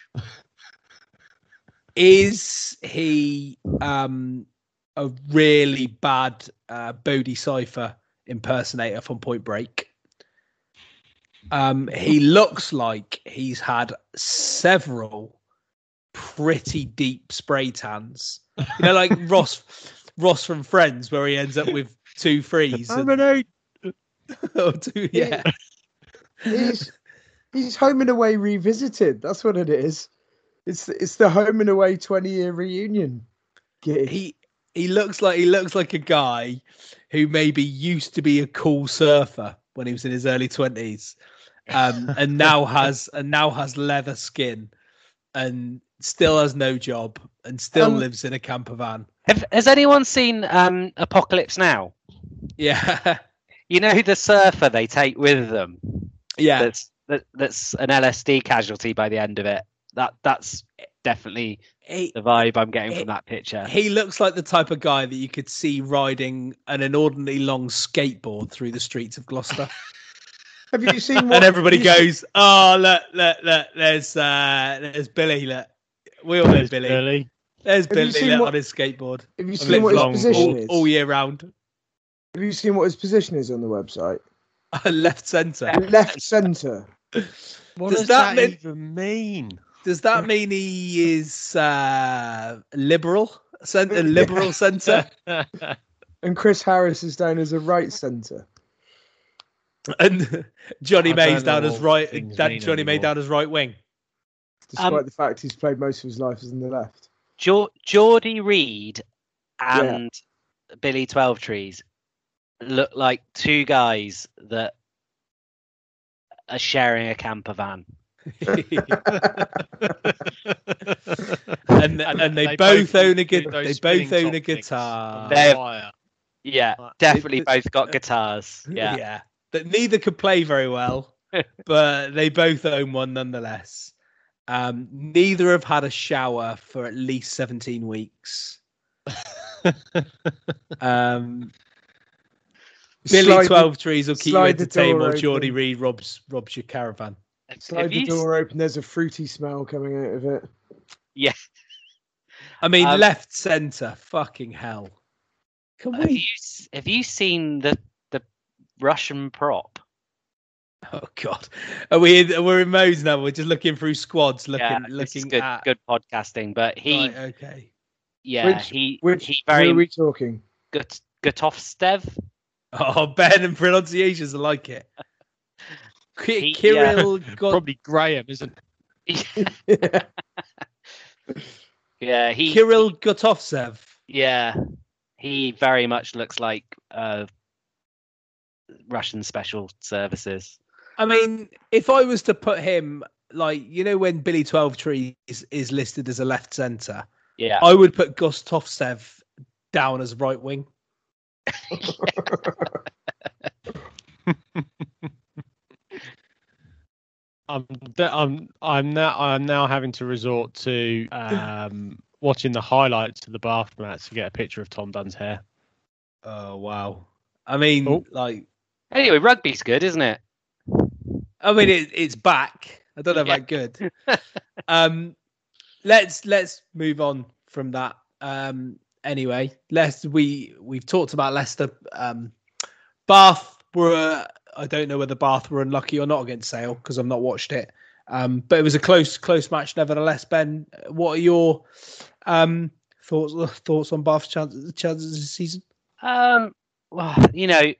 Is he um, a really bad uh, Bodie Cypher impersonator from Point Break? Um, he looks like he's had several pretty deep spray tans. You know, like Ross Ross from Friends, where he ends up with two threes. I'm and- an eight. oh, two, yeah. He's, he's Home and Away revisited. That's what it is. It's it's the Home and Away twenty year reunion. Gig. He he looks like he looks like a guy who maybe used to be a cool surfer when he was in his early twenties, um, and now has and now has leather skin, and still has no job, and still Um, lives in a camper van. Have, has anyone seen um, Apocalypse Now? Yeah, You know the surfer they take with them. yeah. That's that, that's an L S D casualty by the end of it. That that's definitely he, the vibe I'm getting he, from that picture. He looks like the type of guy that you could see riding an inordinately long skateboard through the streets of Gloucester. Have you seen? What, and everybody goes, seen... "Oh, look, look, look! There's, uh, there's Billy. Look, we all know Billy. Billy. There's have Billy look, what, on his skateboard. Have you seen what his position all, is all year round? Have you seen what his position is on the website? Left centre. Left centre. What does, does that, that mean, even mean? Does that mean he is uh, liberal? Centre, liberal centre? And Chris Harris is down as a right centre. And Johnny May's down as right. That Johnny May down as right wing. Despite um, the fact he's played most of his life as in the left. Jo- Geordie Reid and yeah. Billy Twelvetrees look like two guys that are sharing a camper van. and, and they, they both, both own a good. They both own a guitar. Yeah, definitely it, both got guitars. Yeah, yeah. That neither could play very well, but they both own one nonetheless. Um, neither have had a shower for at least seventeen weeks. um, Billy Twelvetrees will keep you entertained while Geordie Reid robs robs your caravan. Slide the door open. There's a fruity smell coming out of it. Yeah. I mean, um, left centre. Fucking hell. Can have we? You, have you seen the the Russian prop? Oh God, are we? In, we're in modes now. We're just looking through squads, looking, yeah, looking good, at good podcasting. But he, right, okay, yeah, which, he, which, he very. Who are we talking? Gut, Gutovstev. Oh, Ben and pronunciations, I like it. He, Kirill, yeah. got... probably Graham, isn't it? Yeah, he Kirill Gutovsev. Yeah, he very much looks like uh, Russian special services. I mean, if I was to put him, like, you know, when Billy Twelvetrees is, is listed as a left centre, yeah, I would put Gutovsev down as right wing. I'm, I'm, I'm now, I'm now having to resort to um, watching the highlights of the Bath match to get a picture of Tom Dunn's hair. Oh wow! I mean, oh. like, anyway, rugby's good, isn't it? I mean, it, it's back. I don't know yeah. about good. um, let's let's move on from that. Um, anyway, let's we we've talked about Leicester. Um, Bath were. I don't know whether Bath were unlucky or not against Sale because I've not watched it. Um, but it was a close, close match nevertheless. Ben, what are your um, thoughts thoughts on Bath's chances, chances this season? Um, well, you know,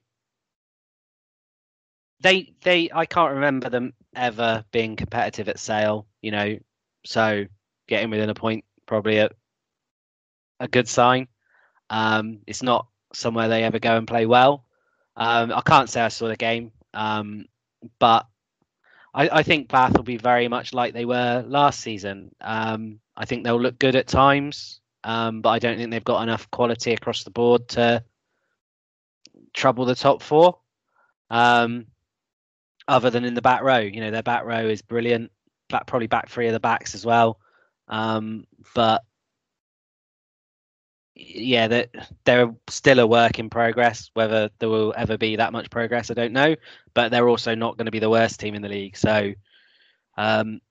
they they I can't remember them ever being competitive at Sale. You know, so getting within a point probably a a good sign. Um, it's not somewhere they ever go and play well. Um, I can't say I saw the game, um, but I, I think Bath will be very much like they were last season. Um, I think they'll look good at times, um, but I don't think they've got enough quality across the board to trouble the top four. Um, other than in the back row, you know, their back row is brilliant. Back, probably back three of the backs as well. Um, but yeah, they're, they're still a work in progress. Whether there will ever be that much progress, I don't know. But they're also not going to be the worst team in the league. So, um,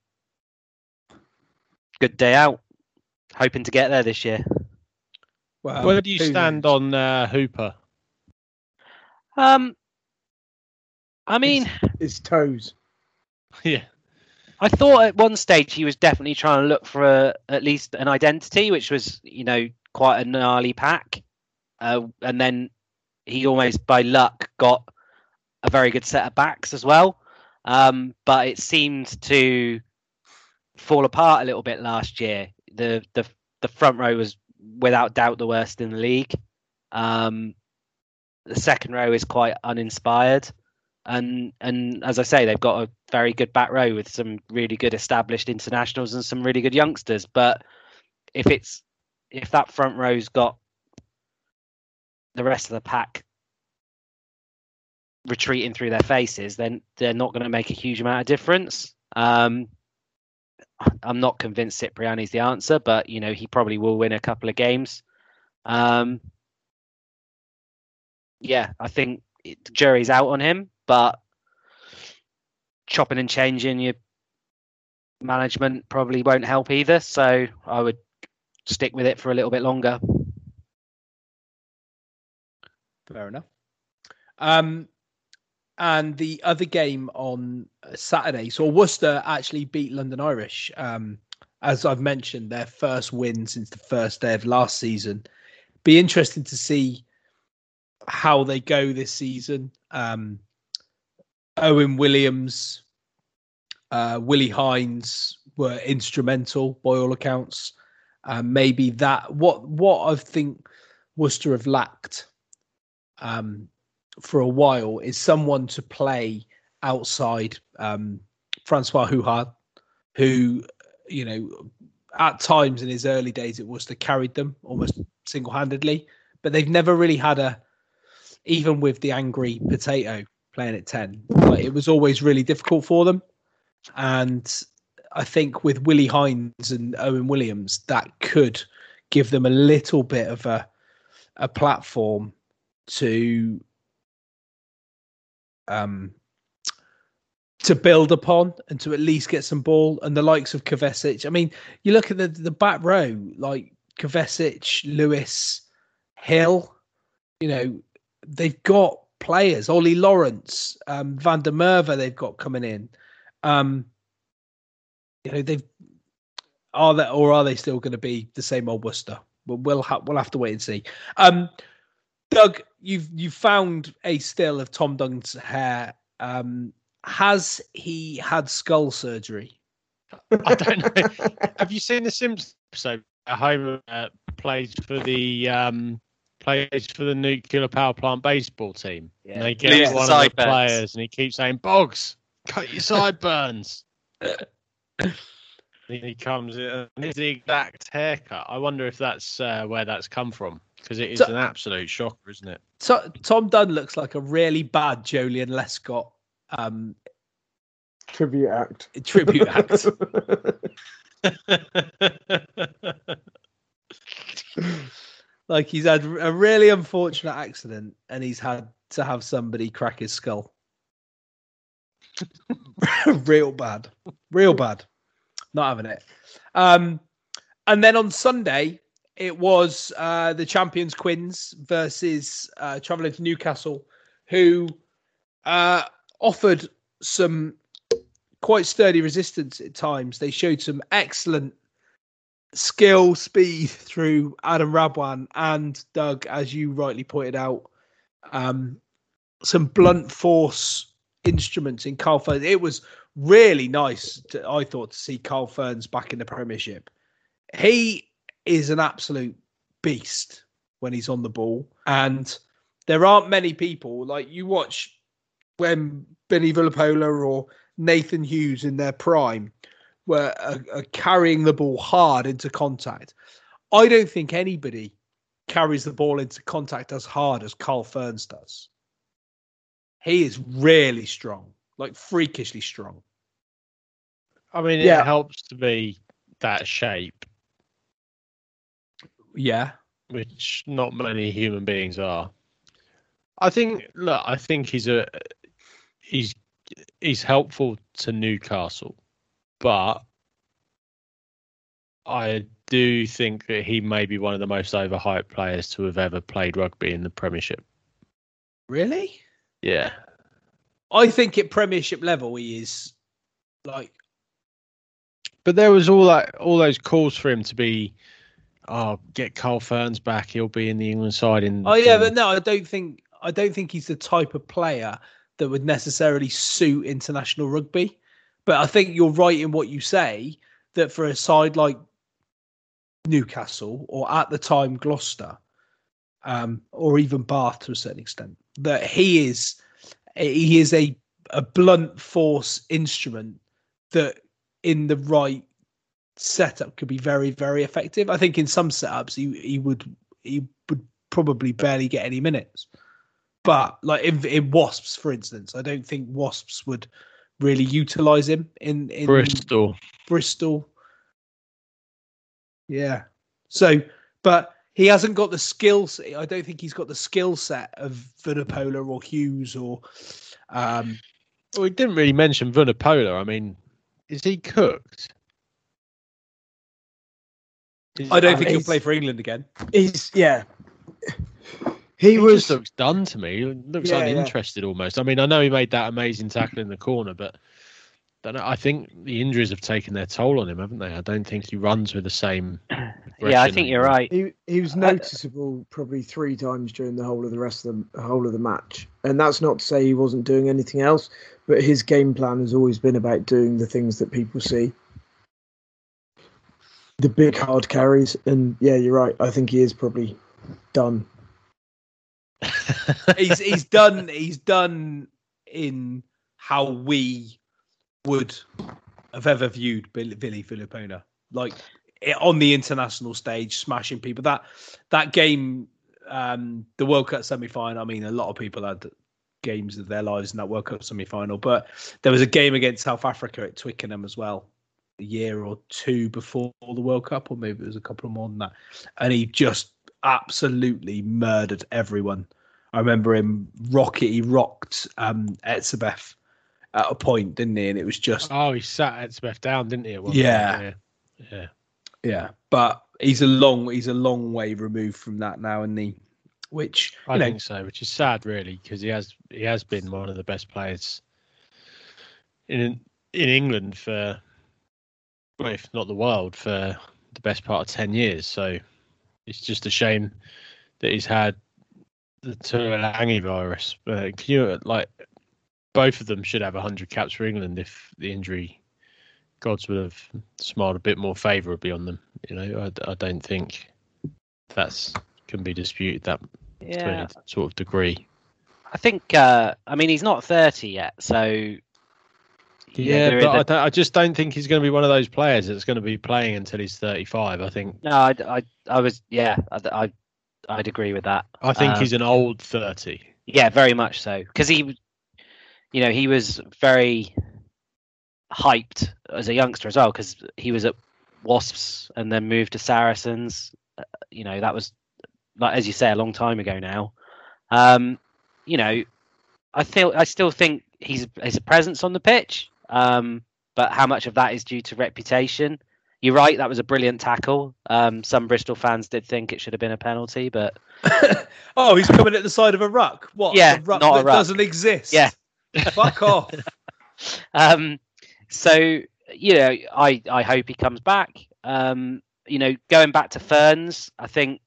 good day out. Hoping to get there this year. Well, where do you stand on uh, Hooper? Um, I mean, his, his toes. Yeah. I thought at one stage he was definitely trying to look for a, at least an identity, which was, you know, quite a gnarly pack, uh, and then he almost by luck got a very good set of backs as well, um, but it seemed to fall apart a little bit last year. The the the front row was without doubt the worst in the league. Um, the second row is quite uninspired, and and as I say, they've got a very good back row with some really good established internationals and some really good youngsters. But if it's if that front row's got the rest of the pack retreating through their faces, then they're not going to make a huge amount of difference. Um, I'm not convinced Cipriani's the answer, but you know he probably will win a couple of games. Um, yeah, I think it, the jury's out on him, but chopping and changing your management probably won't help either. So I would stick with it for a little bit longer. Fair enough. Um, and the other game on Saturday, so Worcester actually beat London Irish. Um, as I've mentioned, their first win since the first day of last season. Be interesting to see how they go this season. Um, Owen Williams, uh, Willie Hines were instrumental by all accounts. Uh, maybe that what what I think Worcester have lacked um, for a while is someone to play outside um, Francois Houhard, who, you know, at times in his early days at Worcester carried them almost single-handedly, but they've never really had a, even with the angry potato playing at ten, like, it was always really difficult for them. And I think with Willie Hines and Owen Williams, that could give them a little bit of a a platform to um to build upon and to at least get some ball. And the likes of Kovacic, I mean, you look at the the back row, like Kovacic, Lewis, Hill, you know, they've got players. Ollie Lawrence, um, Van der Merwe, they've got coming in. Um, you know, they've are they or are they still going to be the same old Worcester? Well, we'll ha- we'll have to wait and see. Um, Doug, you've you've found a still of Tom Dunn's hair. Um, has he had skull surgery? I don't know. Have you seen the Simpsons episode? Homer uh, plays for the um, plays for the nuclear power plant baseball team. Yeah. And they get Leaves one the of the sideburns. players, and he keeps saying, "Boggs, cut your sideburns." He comes in and it's the exact haircut. I wonder if that's uh, where that's come from, because it is So- an absolute shocker, isn't it? So, Tom Dunn looks like a really bad Jolien Lescott um, Tribute act. tribute act. Like he's had a really unfortunate accident and he's had to have somebody crack his skull. Real bad. Real bad. Not having it. Um, and then on Sunday, it was uh, the champions Quins versus uh, travelling to Newcastle, who uh, offered some quite sturdy resistance at times. They showed some excellent skill, speed through Adam Rabwan and Doug, as you rightly pointed out, um, some blunt force instruments in Carl Ferns. It was really nice, to, I thought, to see Carl Ferns back in the Premiership. He is an absolute beast when he's on the ball, and there aren't many people, like you watch when Benny Villapola or Nathan Hughes in their prime were are, are carrying the ball hard into contact. I don't think anybody carries the ball into contact as hard as Carl Ferns does. He is really strong, like freakishly strong. I mean, it Yeah. helps to be that shape, Yeah. which not many human beings are. I think. Look, I think he's a he's he's helpful to Newcastle, but I do think that he may be one of the most overhyped players to have ever played rugby in the Premiership. Really? Yeah. I think at Premiership level he is like But there was all that, all those calls for him to be, oh, get Carl Ferns back. He'll be in the England side. In Oh yeah, in- but no, I don't think I don't think he's the type of player that would necessarily suit international rugby. But I think you're right in what you say, that for a side like Newcastle or at the time Gloucester, um, or even Bath to a certain extent, that he is he is a a blunt force instrument that in the right setup could be very, very effective. I think in some setups he he would he would probably barely get any minutes. But like in, in Wasps, for instance, I don't think Wasps would really utilise him in, in Bristol. Bristol. Yeah. So, but he hasn't got the skills. I don't think he's got the skill set of Vunipola or Hughes or. Um, well, we didn't really mention Vunipola. I mean, is he cooked? Is, I don't I think mean, he'll play for England again. He's yeah. He, he was just looks done to me. He looks Yeah, uninterested almost. I mean, I know he made that amazing tackle in the corner, but don't know, I think the injuries have taken their toll on him, haven't they? I don't think he runs with the same. Yeah, I think you're right. He he was noticeable probably three times during the whole of the rest of the whole of the match, and that's not to say he wasn't doing anything else, but his game plan has always been about doing the things that people see, the big hard carries, and yeah, you're right. I think he is probably done. he's he's done. He's done in how we would have ever viewed Billy Vunipola, like on the international stage, smashing people. That that game, um, the World Cup semi-final. I mean, a lot of people had games of their lives in that World Cup semi-final, but there was a game against South Africa at Twickenham as well, a year or two before the World Cup, or maybe it was a couple more than that, and he just absolutely murdered everyone. I remember him rocket. He rocked um, Etzebeth at a point, didn't he? And it was just oh, he sat Etzebeth down, didn't he? At one yeah, point? yeah, yeah, yeah. But he's a long, he's a long way removed from that now, isn't he? Which I know, think so. Which is sad, really, because he has he has been one of the best players in in England for, well, if not the world, for the best part of ten years. So it's just a shame that he's had the Tuolangi virus. Uh, can you like? Both of them should have one hundred caps for England if the injury gods would have smiled a bit more favourably on them. You know, I, I don't think that's can be disputed that Yeah. to any sort of degree. I think. Uh, I mean, he's not thirty yet, so Yeah, there but is I, a- don't, I just don't think he's going to be one of those players that's going to be playing until he's thirty-five. I think. no, I, I, I was yeah, I, I, I'd agree with that. I think Um, he's an old thirty. Yeah, very much so. Because he, you know, he was very hyped as a youngster as well. Because he was at Wasps and then moved to Saracens. Uh, you know, that was, like as you say, a long time ago now. Um, you know, I feel I still think he's he's a presence on the pitch. Um, but how much of that is due to reputation? You're right. That was a brilliant tackle. Um, some Bristol fans did think it should have been a penalty, but oh, he's coming at the side of a ruck. What? Yeah, a ruck not a that ruck. doesn't exist. Yeah. Fuck off. Um, so you know, I I hope he comes back. Um, you know, going back to Ferns, I think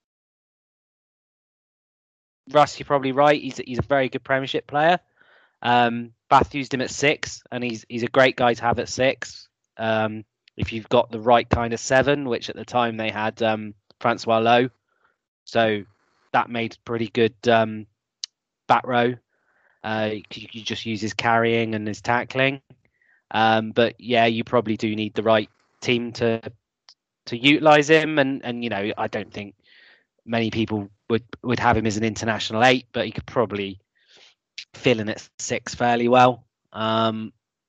Russ, you're probably right. He's he's a very good Premiership player. Um, Bath used him at six, and he's he's a great guy to have at six. Um, if you've got the right kind of seven, which at the time they had um, Francois Lowe, so that made pretty good um, back row. Uh, you, you just use his carrying and his tackling. Um, but yeah, you probably do need the right team to to utilise him. And, and you know, I don't think many people would, would have him as an international eight, but he could probably fill in at six fairly well. Um,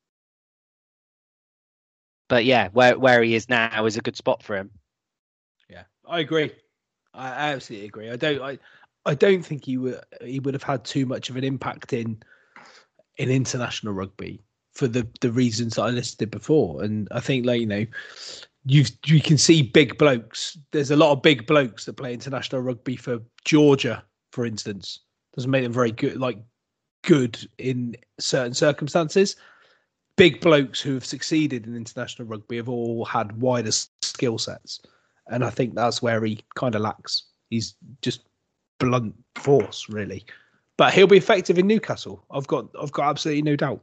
but yeah, where where he is now is a good spot for him. Yeah, I agree. I absolutely agree. I don't. I, I don't think he would. He would have had too much of an impact in in international rugby for the the reasons that I listed before. And I think, like you know, you you can see big blokes. There's a lot of big blokes that play international rugby for Georgia, for instance. Doesn't make them very good. Like good in certain circumstances. Big blokes who have succeeded in international rugby have all had wider skill sets. And I think that's where he kind of lacks. He's just blunt force, really. But he'll be effective in Newcastle. I've got I've got absolutely no doubt.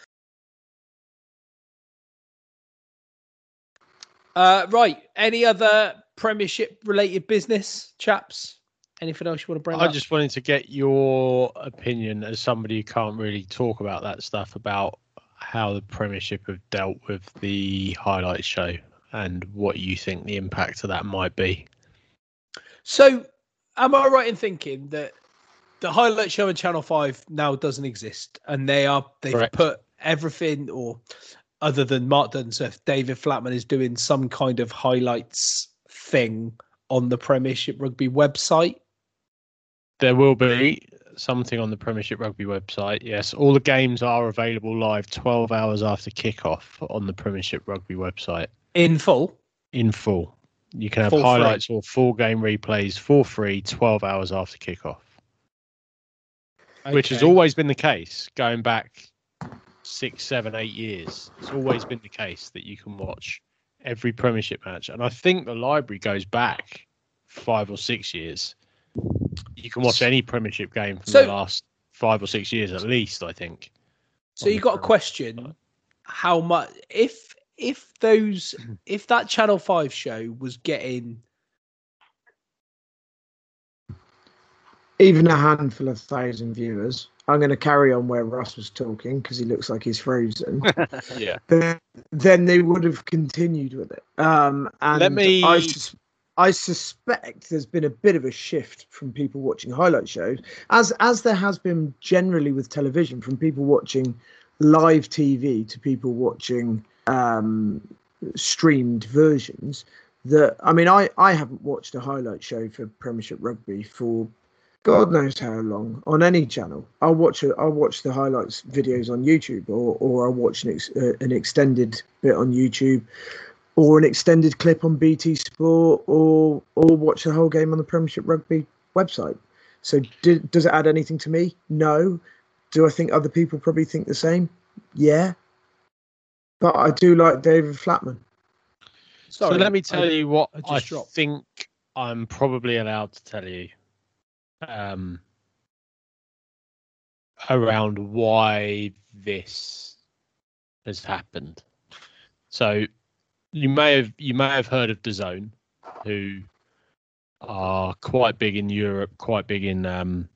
Uh, right. Any other Premiership related business, chaps? Anything else you want to bring I up? just wanted to get your opinion as somebody who can't really talk about that stuff, about how the Premiership have dealt with the highlight show and what you think the impact of that might be. So, am I right in thinking that the highlight show on Channel Five now doesn't exist, and they are they've Correct. put everything, or other than Mark Dunseth, David Flatman is doing some kind of highlights thing on the Premiership Rugby website? There will be something on the Premiership Rugby website. Yes, all the games are available live twelve hours after kickoff on the Premiership Rugby website. In full? In full. You can have For highlights free. or full game replays for free twelve hours after kickoff. Okay. Which has always been the case, going back six, seven, eight years. It's always been the case that you can watch every Premiership match. And I think the library goes back five or six years. You can watch any Premiership game from So- the last five or six years at least, I think. So you got a question: how much if if those if that Channel Five show was getting even a handful of thousand viewers? I'm going to carry on where Russ was talking because he looks like he's frozen. Yeah. Then, then they would have continued with it. Um, and Let me- I, sus- I suspect there's been a bit of a shift from people watching highlight shows, as as there has been generally with television, from people watching live T V to people watching um, streamed versions. That I mean, I, I haven't watched a highlight show for Premiership Rugby for God knows how long on any channel. I'll watch a, I'll watch the highlights videos on YouTube, or or I'll watch an, ex, uh, an extended bit on YouTube, or an extended clip on B T Sport, or or watch the whole game on the Premiership Rugby website. So do, does it add anything to me? No. Do I think other people probably think the same? Yeah. But I do like David Flatman. Sorry, so let me tell I- you what I I, just dropped. think I'm probably allowed to tell you um, around why this has happened. So you may have you may have heard of DAZN, who are quite big in Europe, quite big in um,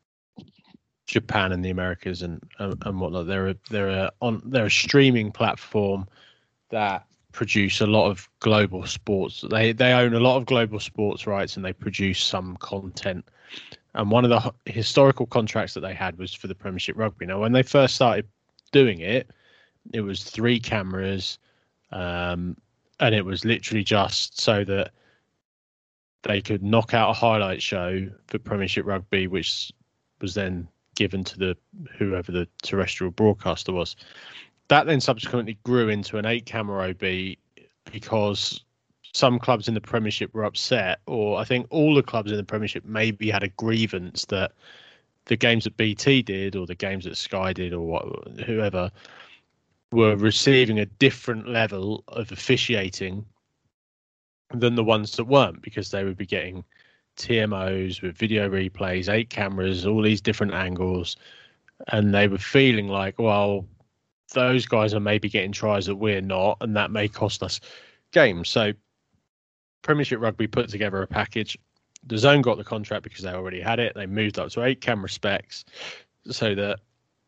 Japan and the Americas and and, and whatnot. They're a, they're a, on they're a streaming platform that produce a lot of global sports. They they own a lot of global sports rights and they produce some content. And one of the h- historical contracts that they had was for the Premiership Rugby. Now, when they first started doing it, it was three cameras, um, and it was literally just so that they could knock out a highlight show for Premiership Rugby, which was then given to the whoever the terrestrial broadcaster was. That then subsequently grew into an eight-camera O B because some clubs in the Premiership were upset, or I think all the clubs in the Premiership maybe had a grievance that the games that B T did, or the games that Sky did, or what, whoever, were receiving a different level of officiating than the ones that weren't, because they would be getting T M Os with video replays, eight cameras, all these different angles, and they were feeling like, well, those guys are maybe getting tries that we're not, and that may cost us games. So Premiership Rugby put together a package. DAZN got the contract because they already had it. They moved up to eight camera specs so that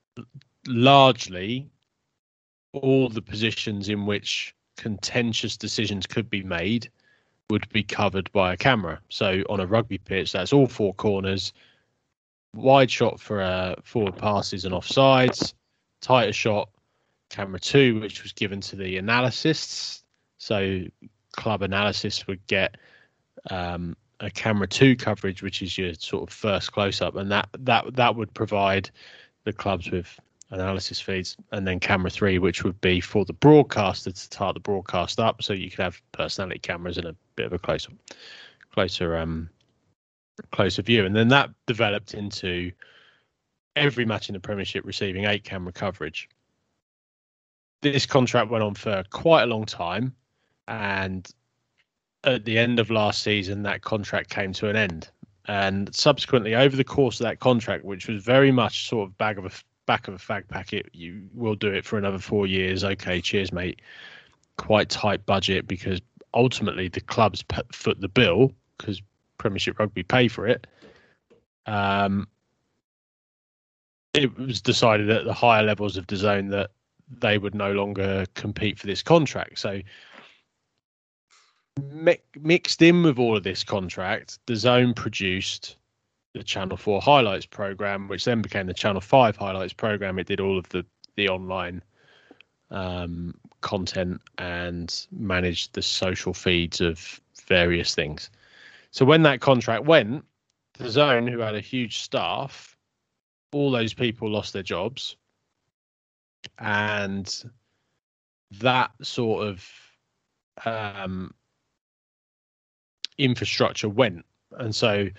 largely all the positions in which contentious decisions could be made would be covered by a camera. So on a rugby pitch, that's all four corners, wide shot for uh, forward passes and offsides, tighter shot, camera two, which was given to the analysts. So club analysis would get um, a camera two coverage, which is your sort of first close up, and that that that would provide the clubs with analysis feeds, and then camera three, which would be for the broadcaster to start the broadcast up, so you could have personality cameras and a bit of a closer closer um closer view. And then that developed into every match in the Premiership receiving eight camera coverage. This contract went on for quite a long time, and at the end of last season, that contract came to an end. And subsequently, over the course of that contract, which was very much sort of bag of a back of a fag packet, you will do it for another four years. Okay, cheers, mate. Quite tight budget, because ultimately the clubs put, foot the bill, because Premiership Rugby pay for it. Um, it was decided at the higher levels of DAZN that they would no longer compete for this contract. So mi- mixed in with all of this contract, DAZN produced the Channel four highlights program, which then became the Channel five highlights program. It did all of the, the online um, content and manage the social feeds of various things. So when that contract went, the Zone, who had a huge staff, all those people lost their jobs, and that sort of um, infrastructure went. And so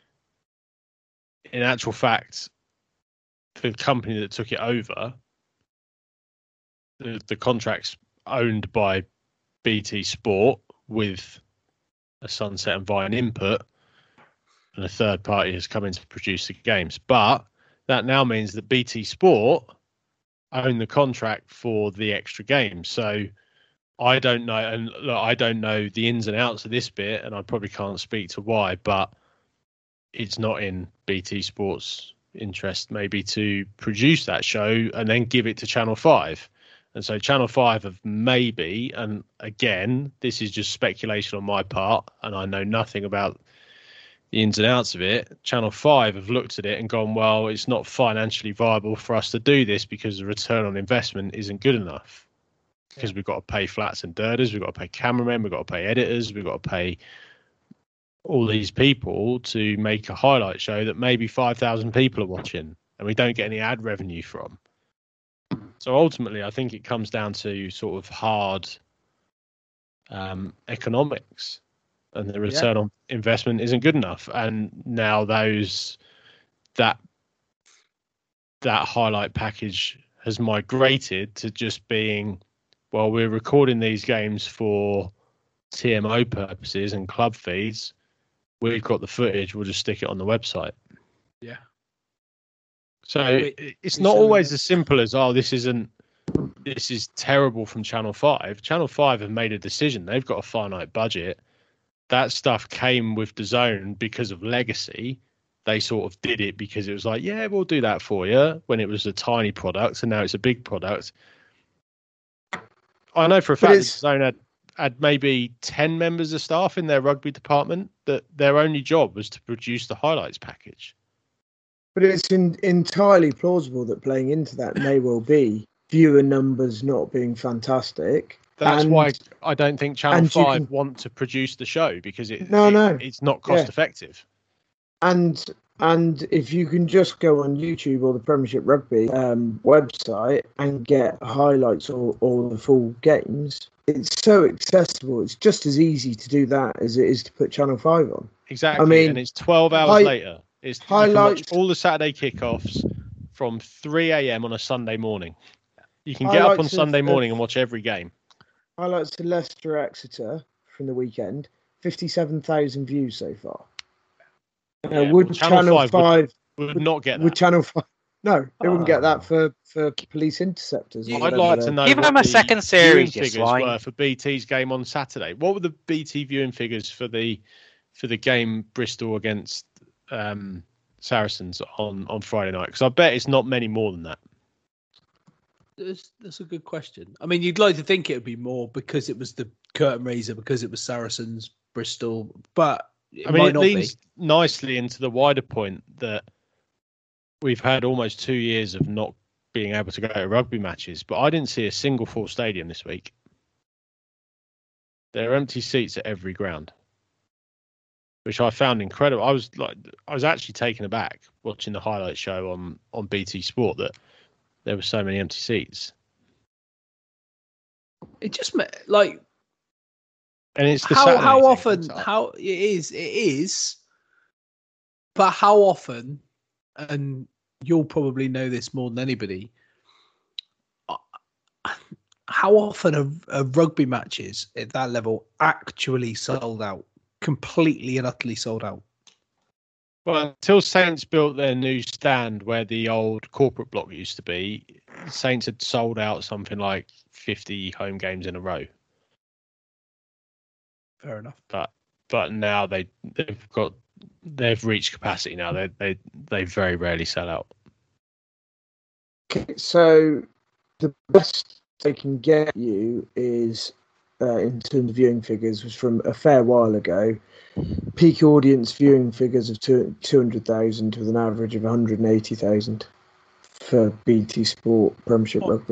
in actual fact, the company that took it over, the, the contract's owned by B T Sport with a Sunset and Vine input, and a third party has come in to produce the games. But that now means that B T Sport own the contract for the extra games. So I don't know, and look, I don't know the ins and outs of this bit, and I probably can't speak to why, but it's not in B T Sport's interest maybe to produce that show and then give it to Channel five. And so Channel five have maybe, and again, this is just speculation on my part, and I know nothing about the ins and outs of it. Channel five have looked at it and gone, well, it's not financially viable for us to do this because the return on investment isn't good enough. Because we've got to pay flats and dirters, we've got to pay cameramen, we've got to pay editors, we've got to pay all these people to make a highlight show that maybe five thousand people are watching, and we don't get any ad revenue from. So ultimately, I think it comes down to sort of hard um, economics, and the return yeah. on investment isn't good enough. And now those that that highlight package has migrated to just being, well, we're recording these games for T M O purposes and club feeds. We've got the footage. We'll just stick it on the website. Yeah. So it, it's not always as simple as, oh, this isn't, this is terrible from Channel five. Channel five have made a decision. They've got a finite budget. That stuff came with the Zone because of legacy. They sort of did it because it was like, yeah, we'll do that for you, when it was a tiny product, and now it's a big product. I know for a fact that Zone had, had maybe ten members of staff in their rugby department that their only job was to produce the highlights package. But it's in, entirely plausible that playing into that may well be viewer numbers not being fantastic. That's and, why I don't think Channel five can, want to produce the show, because it, no, it, no. it's not cost yeah. effective. And and if you can just go on YouTube or the Premiership Rugby um, website and get highlights or, or the full games, it's so accessible. It's just as easy to do that as it is to put Channel five on. Exactly. I mean, and it's twelve hours hi- later. It's highlights all the Saturday kickoffs from three a.m. on a Sunday morning. You can get up on Sunday of, morning and watch every game. Highlights to Leicester Exeter from the weekend, fifty-seven thousand views so far. Yeah, uh, would well, Channel, Channel five, five would, would not get that? Would Channel five? No, they oh. wouldn't get that for, for police interceptors. Yeah, I'd like to know Give what them a the second viewing series, figures swine. were for B T's game on Saturday. What were the B T viewing figures for the for the game Bristol against um, Saracens on, on Friday night? Because I bet it's not many more than that. That's, that's a good question. I mean, you'd like to think it would be more because it was the curtain raiser, because it was Saracens, Bristol, but it I mean, might it not leads be. nicely into the wider point that we've had almost two years of not being able to go to rugby matches, but I didn't see a single full stadium this week. There are empty seats at every ground, which I found incredible. I was like, I was actually taken aback watching the highlight show on, on B T Sport that there were so many empty seats. It just like, and it's the how Saturday how thing, often how it is it is, but how often, and you'll probably know this more than anybody. How often are, are rugby matches at that level actually sold out, completely and utterly sold out? Well, until Saints built their new stand where the old corporate block used to be, Saints had sold out something like fifty home games in a row. Fair enough. But but now they they've got they've reached capacity now. They they they very rarely sell out. Okay, so the best they can get you is uh, in terms of viewing figures was from a fair while ago. Peak audience viewing figures of two hundred thousand with an average of one hundred eighty thousand for B T Sport Premiership oh, Rugby.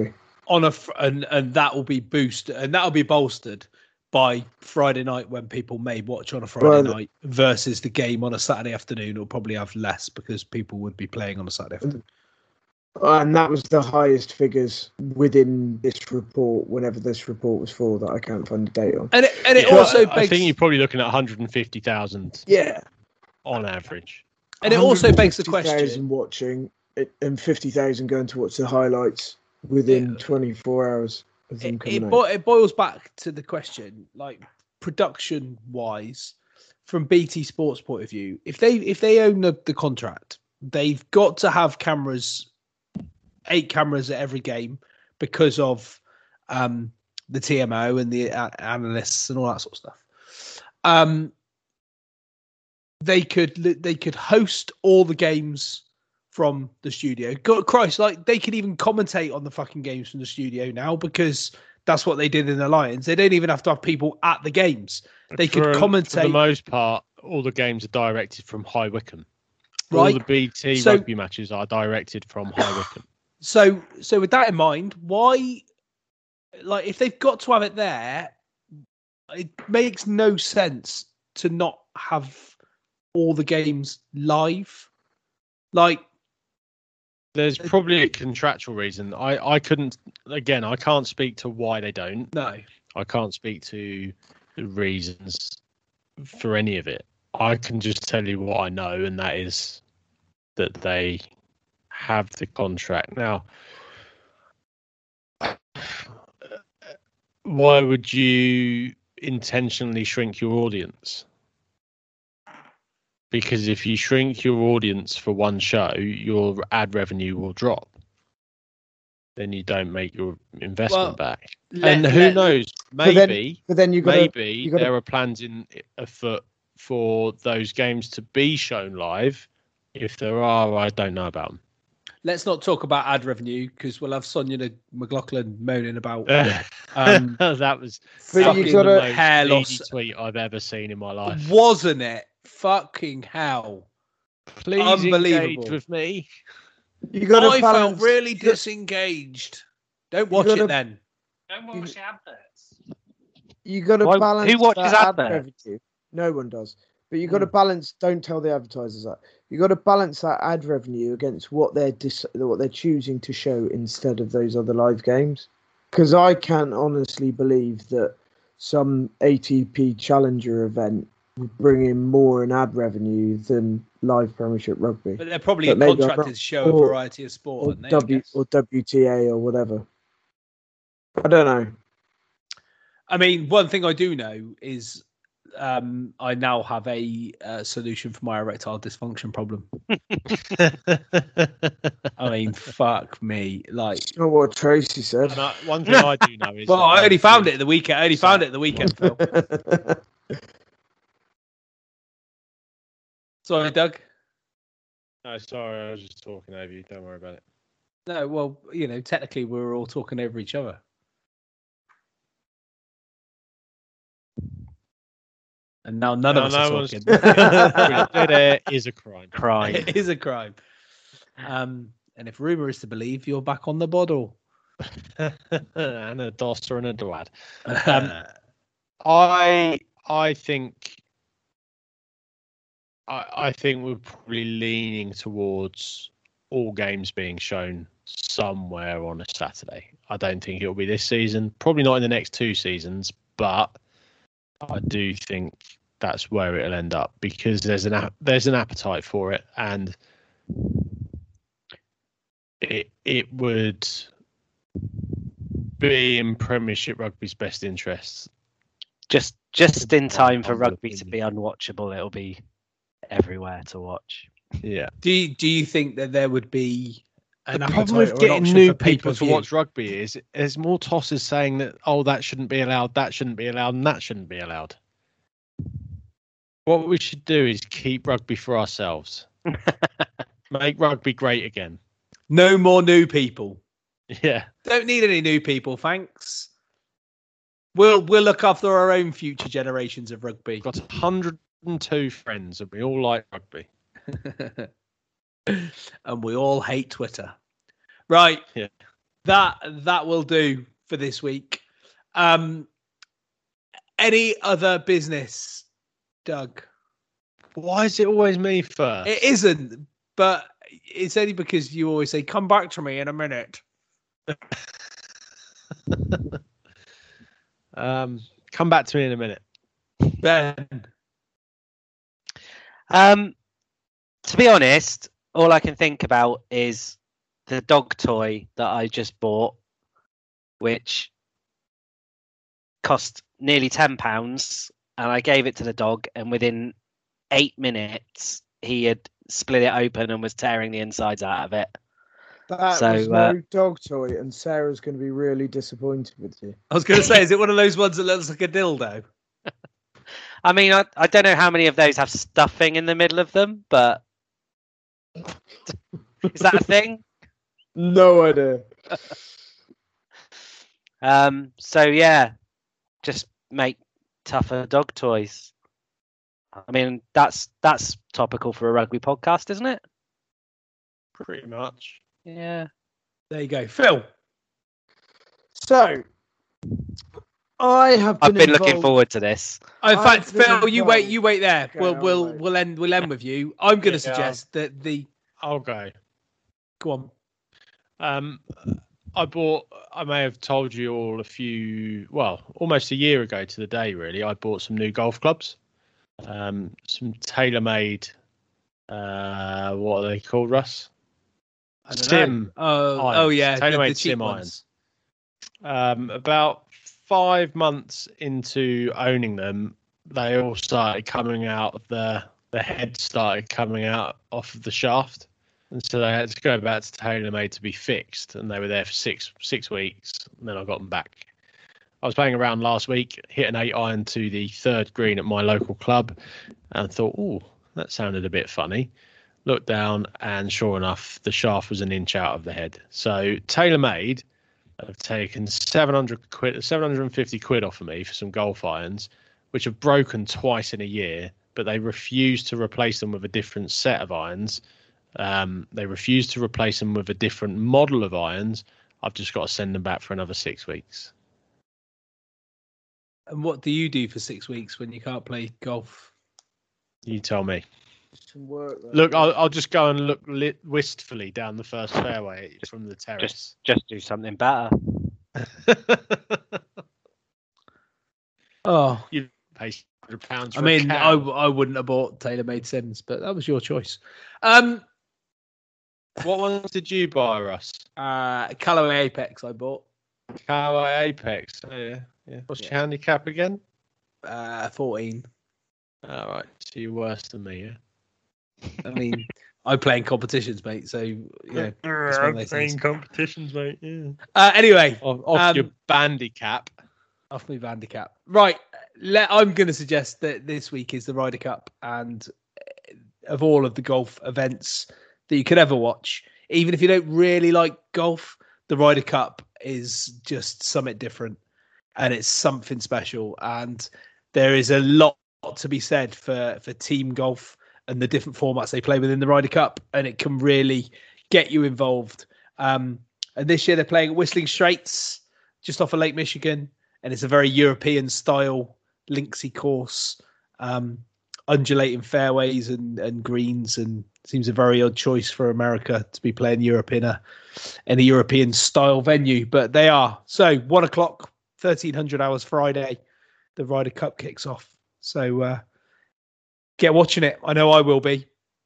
on a fr- and and that will be boosted and that will be bolstered by Friday night when people may watch on a Friday Well, night versus the game on a Saturday afternoon. Will probably have less because people would be playing on a Saturday afternoon. And that was the highest figures within this report, whenever this report was for, that I can't find the date on. And it, and it Yeah, also I, begs, I think you're probably looking at one hundred fifty thousand Yeah. on average. and it also begs the one hundred fifty question. thousand watching it, and fifty thousand going to watch the highlights within twenty-four hours of them It, coming it, out. bo- it boils back to the question, like production wise, from B T Sports' point of view. If they if they own the, the contract, they've got to have cameras, eight cameras at every game because of um, the T M O and the uh, analysts and all that sort of stuff. Um, they could they could host all the games from the studio. God, Christ, like they could even commentate on the fucking games from the studio now because that's what they did in the Lions. They don't even have to have people at the games. They for, could commentate. For the most part, all the games are directed from High Wycombe. Right. All the B T So- rugby matches are directed from High Wycombe. So, so with that in mind, why, like, if they've got to have it there, it makes no sense to not have all the games live. Like, There's probably a contractual reason. I, I couldn't, again, I can't speak to why they don't. no, I can't speak to the reasons for any of it. I can just tell you what I know, and that is that they have the contract. Now, why would you intentionally shrink your audience? Because if you shrink your audience for one show, your ad revenue will drop. Then you don't make your investment Well, back. let- and who let- knows? But then- Maybe, but then you gotta, maybe you gotta, there are plans in afoot for those games to be shown live. If there are, I don't know about them. let's not talk about ad revenue because we'll have Sonia McLaughlin moaning about um, that was But you fucking gotta- the most hair needy loss. tweet I've ever seen in my life. wasn't it? Fucking hell! Please Unbelievable. engage with me. you got I to felt balance. really you got- disengaged. Don't watch gotta- it then. Don't watch the adverts. You got to Why- balance. who watches that ad adverts? revenue. No one does. But you got to balance. Don't tell the advertisers that. You got to balance that ad revenue against what they're dis- what they're choosing to show instead of those other live games. Because I can't honestly believe that some A T P Challenger event would bring in more in ad revenue than live Premiership rugby. But they're probably But maybe I'm contracted wrong. to show a Or- variety of sport, or, aren't they, I w, guess? or W T A or whatever. I don't know. I mean, one thing I do know is um, I now have a uh, solution for my erectile dysfunction problem. I mean, fuck me. Like, It's not what Tracy said. And I, one thing I do know is well, that I only those found it things- at the weekend. I only found it at the weekend, Phil. Sorry, Doug. No, sorry, I was just talking over you. Don't worry about it. No, well, you know, technically we were all talking over each other. And now none No, of us no are one's- talking. Dead air is a crime. Crime. It is a crime. Um, and if rumour is to believe, you're back on the bottle. And a doster and a dwad. Um, I I think I, I think we're probably leaning towards all games being shown somewhere on a Saturday. I don't think it'll be this season, probably not in the next two seasons, but I do think that's where it'll end up because there's an ap- there's an appetite for it, and it it would be in Premiership Rugby's best interests. Just just in time for Humble rugby to be opinion. unwatchable, it'll be everywhere to watch. Yeah. Do you, do you think that there would be an The appetite problem with or an getting option new for people to pay-per-view? watch rugby is there's more tosses saying that, oh, that shouldn't be allowed, that shouldn't be allowed, and that shouldn't be allowed. What we should do is keep rugby for ourselves. Make rugby great again. No more new people. Yeah. Don't need any new people, thanks. We'll we'll look after our own future generations of rugby. Got one hundred and two friends and we all like rugby. And we all hate Twitter. Right. Yeah. That that will do for this week. Um, any other business, Doug? Why is it always me first? It isn't, but it's only because you always say, "Come back to me in a minute." um, come back to me in a minute, Ben. Um, to be honest, all I can think about is the dog toy that I just bought, which cost nearly ten pounds, and I gave it to the dog, and within eight minutes he had split it open and was tearing the insides out of it. That so, was uh, no dog toy, and Sarah's going to be really disappointed with you. I was going to say, is it one of those ones that looks like a dildo? I mean, I, I don't know how many of those have stuffing in the middle of them, but is that a thing? No idea. um. So yeah, just make tougher dog toys. I mean, that's that's topical for a rugby podcast, isn't it? Pretty much. Yeah. There you go, Phil. So, I have. Been I've been involved... looking forward to this. Oh, in I've fact, been Phil, you wait, involved. you wait there. Okay, we'll I'll we'll wait. we'll end we'll end with you. I'm going to Yeah. suggest that the I'll go. go on. Um, I bought. I may have told you all a few. Well, almost a year ago to the day, really. I bought some new golf clubs. Um, some tailor-made. Uh, what are they called, Russ? I don't Sim. know. Oh, irons. oh yeah, the, Tailor-made the cheap sim ones. irons. Um, about five months into owning them, they all started coming out of the the head started coming out off of the shaft, and so they had to go back to TaylorMade to be fixed. And they were there for six six weeks, and then I got them back. I was playing around last week, hit an eight iron to the third green at my local club, and thought, "Oh, that sounded a bit funny." Looked down, and sure enough, the shaft was an inch out of the head. So TaylorMade have taken seven hundred quid, seven hundred fifty quid off of me for some golf irons, which have broken twice in a year, but they refuse to replace them with a different set of irons. Um, they refuse to replace them with a different model of irons. I've just got to send them back for another six weeks. And what do you do for six weeks when you can't play golf? You tell me. Some work, though. Look, I'll, I'll just go and look lit, wistfully down the first fairway from the terrace. Just just do something better. Oh, You pay one hundred pounds. I mean, I I wouldn't have bought TaylorMade Sims, but that was your choice. Um, What ones did you buy, Russ? uh, Callaway Apex I bought. Callaway Apex. Oh, yeah, yeah. What's Yeah. your handicap again? Uh, fourteen. All right, so you're worse than me, yeah. I mean, I play in competitions, mate. So you know, it's one of those things. competitions, mate. Yeah. Uh, anyway, Off, off Um, your bandicap. off my handicap. Right. Let, I'm going to suggest that this week is the Ryder Cup, and of all of the golf events that you could ever watch, even if you don't really like golf, the Ryder Cup is just something different, and it's something special. And there is a lot to be said for for team golf and the different formats they play within the Ryder Cup, and it can really get you involved. Um, and this year they're playing at Whistling Straits, just off of Lake Michigan, and it's a very European style linksy course, um, undulating fairways and, and greens, and seems a very odd choice for America to be playing Europe in a in a European style venue, but they are. So one o'clock, thirteen hundred hours Friday, the Ryder Cup kicks off. So uh, get watching it. I know I will be.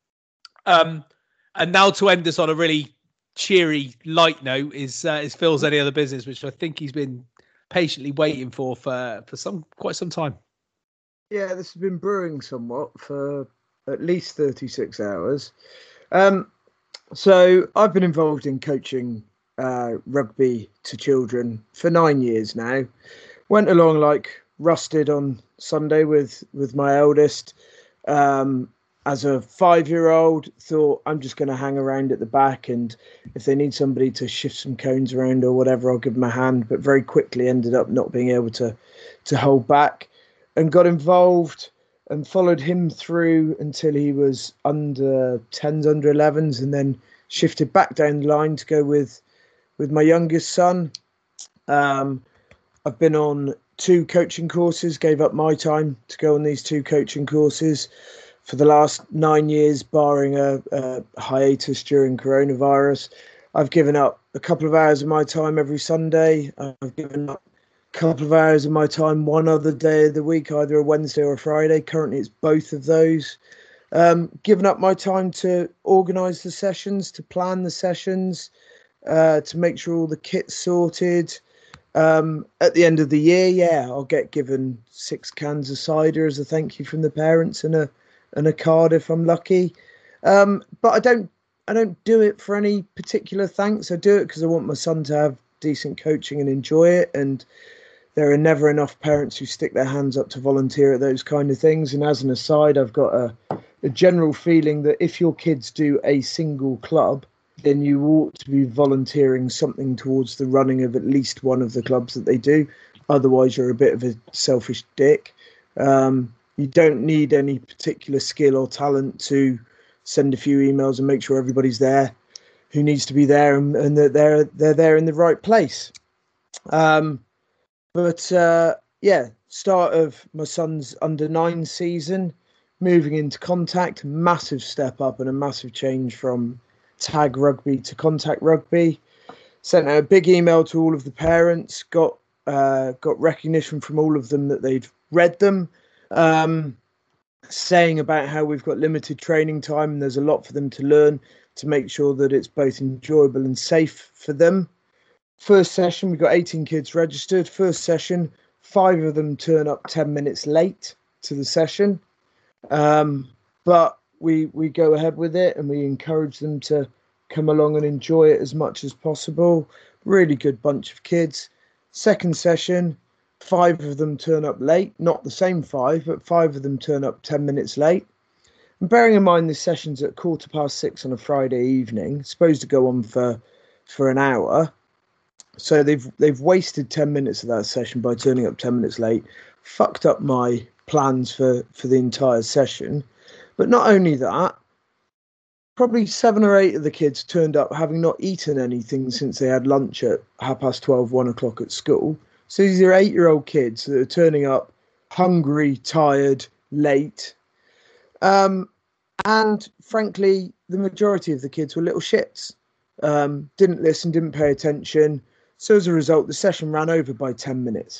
Um, and now to end us on a really cheery, light note is uh, is Phil's Any Other Business, which I think he's been patiently waiting for for for some quite some time. Yeah, this has been brewing somewhat for at least thirty-six hours. Um, so I've been involved in coaching uh, rugby to children for nine years now. Went along like rusted on Sunday with, with my eldest. Um, as a five-year-old, thought I'm just going to hang around at the back, and if they need somebody to shift some cones around or whatever, I'll give them a hand. But very quickly ended up not being able to to hold back, and got involved and followed him through until he was under tens, under elevens, and then shifted back down the line to go with with my youngest son. Um, I've been on two coaching courses, gave up my time to go on these two coaching courses for the last nine years, barring a, a hiatus during coronavirus. I've given up a couple of hours of my time every Sunday. I've given up a couple of hours of my time one other day of the week, either a Wednesday or a Friday. Currently, it's both of those. Um, given up my time to organise the sessions, to plan the sessions, uh, to make sure all the kit's sorted. Um, at the end of the year, yeah, I'll get given six cans of cider as a thank you from the parents and a and a card if I'm lucky. Um, but I don't I don't do it for any particular thanks. I do it because I want my son to have decent coaching and enjoy it. And there are never enough parents who stick their hands up to volunteer at those kind of things. And as an aside, I've got a, a general feeling that if your kids do a single club, then you ought to be volunteering something towards the running of at least one of the clubs that they do. Otherwise, you're a bit of a selfish dick. Um, you don't need any particular skill or talent to send a few emails and make sure everybody's there who needs to be there and, and that they're they're there in the right place. Um, but uh, yeah, start of my son's under nine season, moving into contact, massive step up and a massive change from tag rugby to contact rugby. Sent out a big email to all of the parents, got uh, got recognition from all of them that they'd read them, um, saying about how we've got limited training time and there's a lot for them to learn to make sure that it's both enjoyable and safe for them. First session, we got eighteen kids registered. First session, five of them turn up ten minutes late to the session. Um, but we we go ahead with it and we encourage them to come along and enjoy it as much as possible. Really good bunch of kids. Second session, five of them turn up late. Not the same five, but five of them turn up ten minutes late. And bearing in mind this session's at quarter past six on a Friday evening, supposed to go on for for an hour. So they've they've wasted ten minutes of that session by turning up ten minutes late, fucked up my plans for, for the entire session. But not only that, probably seven or eight of the kids turned up having not eaten anything since they had lunch at half past twelve, one o'clock at school. So these are eight-year-old kids that are turning up hungry, tired, late. Um, and frankly, the majority of the kids were little shits. Um, didn't listen, didn't pay attention. So as a result, the session ran over by ten minutes,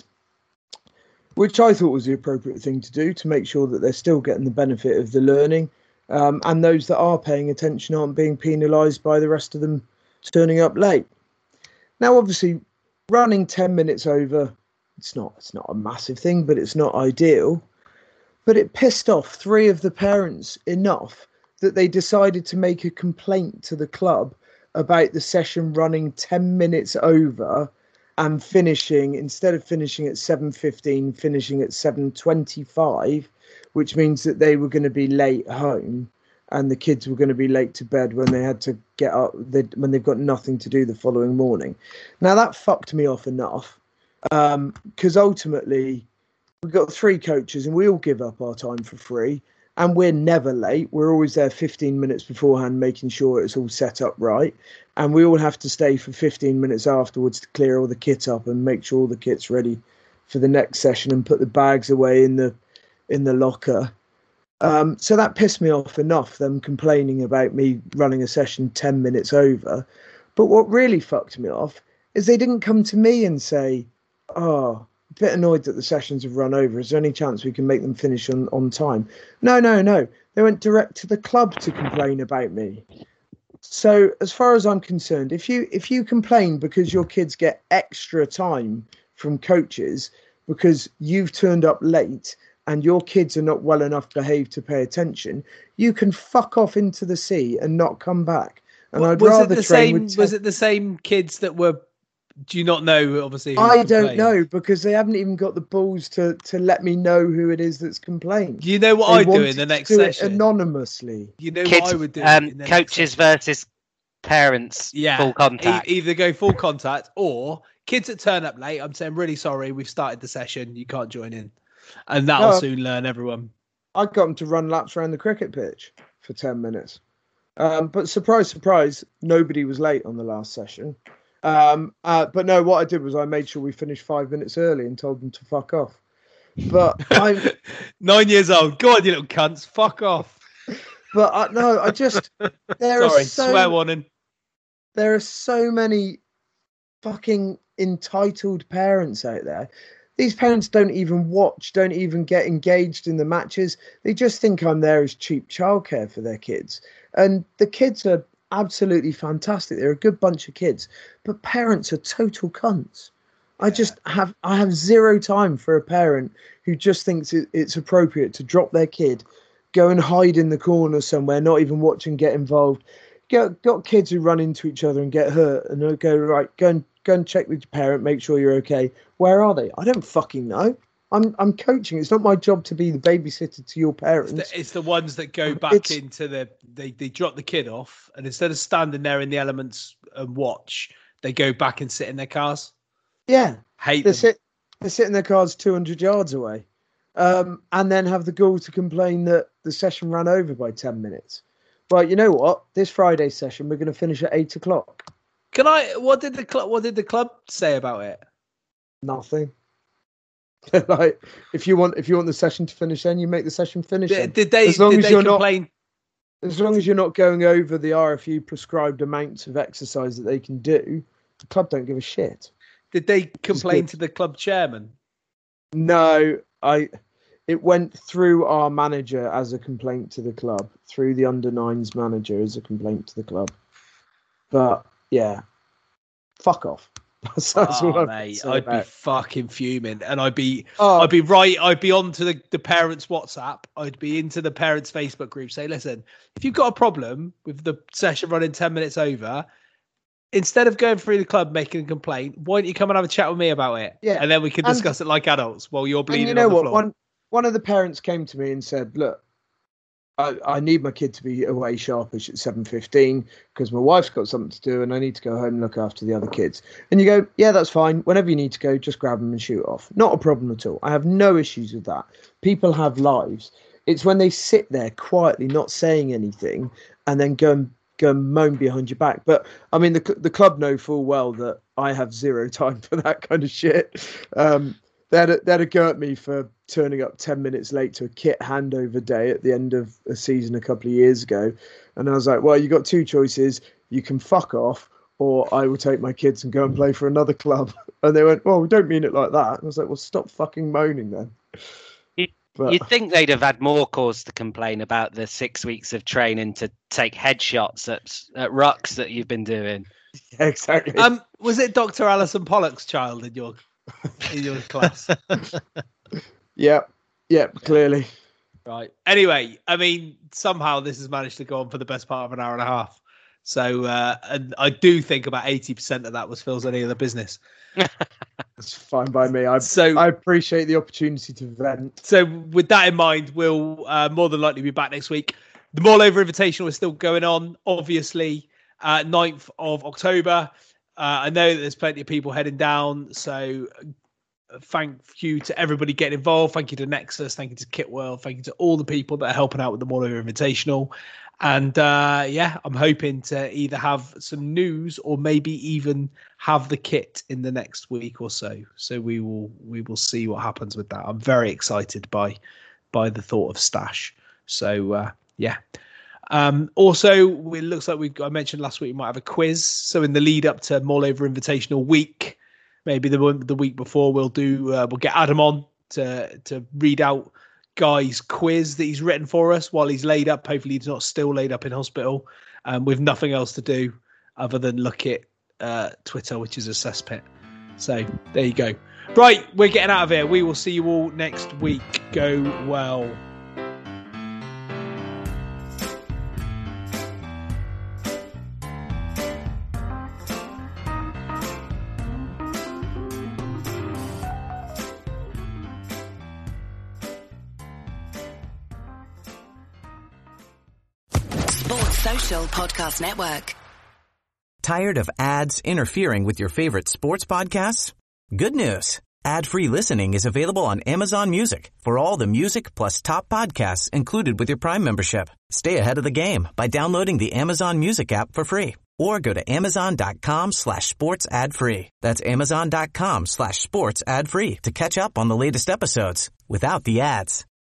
which I thought was the appropriate thing to do to make sure that they're still getting the benefit of the learning. Um, and those that are paying attention aren't being penalised by the rest of them turning up late. Now, obviously, running ten minutes over, it's not it's not a massive thing, but it's not ideal. But it pissed off three of the parents enough that they decided to make a complaint to the club about the session running ten minutes over and finishing, instead of finishing at seven fifteen, finishing at seven twenty-five, which means that they were going to be late home and the kids were going to be late to bed when they had to get up, when they've got nothing to do the following morning. Now, that fucked me off enough because um, ultimately we've got three coaches and we all give up our time for free and we're never late. We're always there fifteen minutes beforehand, making sure it's all set up right. And we all have to stay for fifteen minutes afterwards to clear all the kit up and make sure all the kit's ready for the next session and put the bags away in the in the locker. Um, so that pissed me off enough, them complaining about me running a session ten minutes over. But what really fucked me off is they didn't come to me and say, oh, a bit annoyed that the sessions have run over. Is there any chance we can make them finish on, on time? No, no, no. They went direct to the club to complain about me. So as far as I'm concerned, if you if you complain because your kids get extra time from coaches because you've turned up late and your kids are not well enough behaved to pay attention, you can fuck off into the sea and not come back. And well, I'd was rather it the train same. with Was it the same kids that were? Do you not know? Obviously, who I don't complained? know because they haven't even got the balls to to let me know who it is that's complained. Do you know what They I do wanted in the to next do it session? anonymously. You know Kids, what I would do? um, in the next coaches session? versus parents, Yeah, full contact. E- either go full contact or kids that turn up late. I'm saying, really sorry, we've started the session. You can't join in, and that'll No. soon learn everyone. I got them to run laps around the cricket pitch for ten minutes. Um, but surprise, surprise, nobody was late on the last session. Um, uh, but no, what I did was I made sure we finished five minutes early and told them to fuck off. But I'm nine years old. Go on, you little cunts. Fuck off. But I, no, I just there Sorry, are so, swear warning. There are so many fucking entitled parents out there. These parents don't even watch, don't even get engaged in the matches. They just think I'm there as cheap childcare for their kids. And the kids are absolutely fantastic. They're a good bunch of kids. But parents are total cunts. I just have I have zero time for a parent who just thinks it, it's appropriate to drop their kid, go and hide in the corner somewhere, not even watch and get involved. Got, got kids who run into each other and get hurt, and they'll go, right, go and go and check with your parent, make sure you're okay. Where are they? I don't fucking know. I'm I'm coaching. It's not my job to be the babysitter to your parents. It's the, it's the ones that go back it's, into the they they drop the kid off, and instead of standing there in the elements and watch, they go back and sit in their cars. Yeah, hate they them. sit they sit in their cars two hundred yards away, um, and then have the gall to complain that the session ran over by ten minutes. Right, you know what? This Friday session we're going to finish at eight o'clock. Can I? What did the club? What did the club say about it? Nothing. Like, if you want, if you want the session to finish, then you make the session finish. Did, did they? As long did as they you're complain? Not, as long as you're not going over the R F U prescribed amounts of exercise that they can do, the club don't give a shit. Did they complain to the club chairman? No, I. It went through our manager as a complaint to the club, through the under nines manager as a complaint to the club. But yeah, fuck off. That's, that's oh, what mate, I'd be fucking fuming, and I'd be, oh. I'd be right. I'd be onto the, the parents' WhatsApp. I'd be into the parents' Facebook group. Say, listen, if you've got a problem with the session running ten minutes over, instead of going through the club making a complaint, why don't you come and have a chat with me about it? Yeah, and then we can discuss and, it like adults while you're bleeding. You know on the what? Floor. One one of the parents came to me and said, "Look, I, I need my kid to be away sharpish at seven fifteen because my wife's got something to do and I need to go home and look after the other kids." And you go, yeah, that's fine. Whenever you need to go, just grab them and shoot off. Not a problem at all. I have no issues with that. People have lives. It's when they sit there quietly, not saying anything, and then go and, go and moan behind your back. But, I mean, the the club know full well that I have zero time for that kind of shit. Um, they'd, they'd have go at me for turning up ten minutes late to a kit handover day at the end of a season a couple of years ago. And I was like, well, you got two choices. You can fuck off, or I will take my kids and go and play for another club. And they went, well, we don't mean it like that. And I was like, well, stop fucking moaning then. You, but, you'd think they'd have had more cause to complain about the six weeks of training to take headshots at, at rucks that you've been doing. Yeah, exactly. Um, was it Doctor Alison Pollock's child in your in your class? Yeah, yeah, clearly. Right. Anyway, I mean, somehow this has managed to go on for the best part of an hour and a half. So, uh, and I do think about eighty percent of that was Phil's any other business. That's fine by me. I so I appreciate the opportunity to vent. So, with that in mind, we'll uh, more than likely be back next week. The Mall Over Invitational is still going on, obviously, uh, ninth of October. Uh, I know that there's plenty of people heading down, so thank you to everybody getting involved. Thank you to Nexus. Thank you to Kitworld. Thank you to all the people that are helping out with the Mall Over Invitational. And uh, yeah, I'm hoping to either have some news or maybe even have the kit in the next week or so. So we will we will see what happens with that. I'm very excited by by the thought of Stash. So uh, yeah. Um, also, it looks like we I mentioned last week we might have a quiz. So in the lead up to Mall Over Invitational week, maybe the the week before, we'll do uh, we'll get Adam on to to read out Guy's quiz that he's written for us while he's laid up. Hopefully he's not still laid up in hospital, um, with nothing else to do other than look at uh, Twitter, which is a cesspit. So there you go. Right, we're getting out of here. We will see you all next week. Go well. Social Podcast Network. Tired of ads interfering with your favorite sports podcasts? Good news. Ad-free listening is available on Amazon Music for all the music plus top podcasts included with your Prime membership. Stay ahead of the game by downloading the Amazon Music app for free or go to amazon.com slash sports ad free. That's amazon.com slash sports ad free to catch up on the latest episodes without the ads.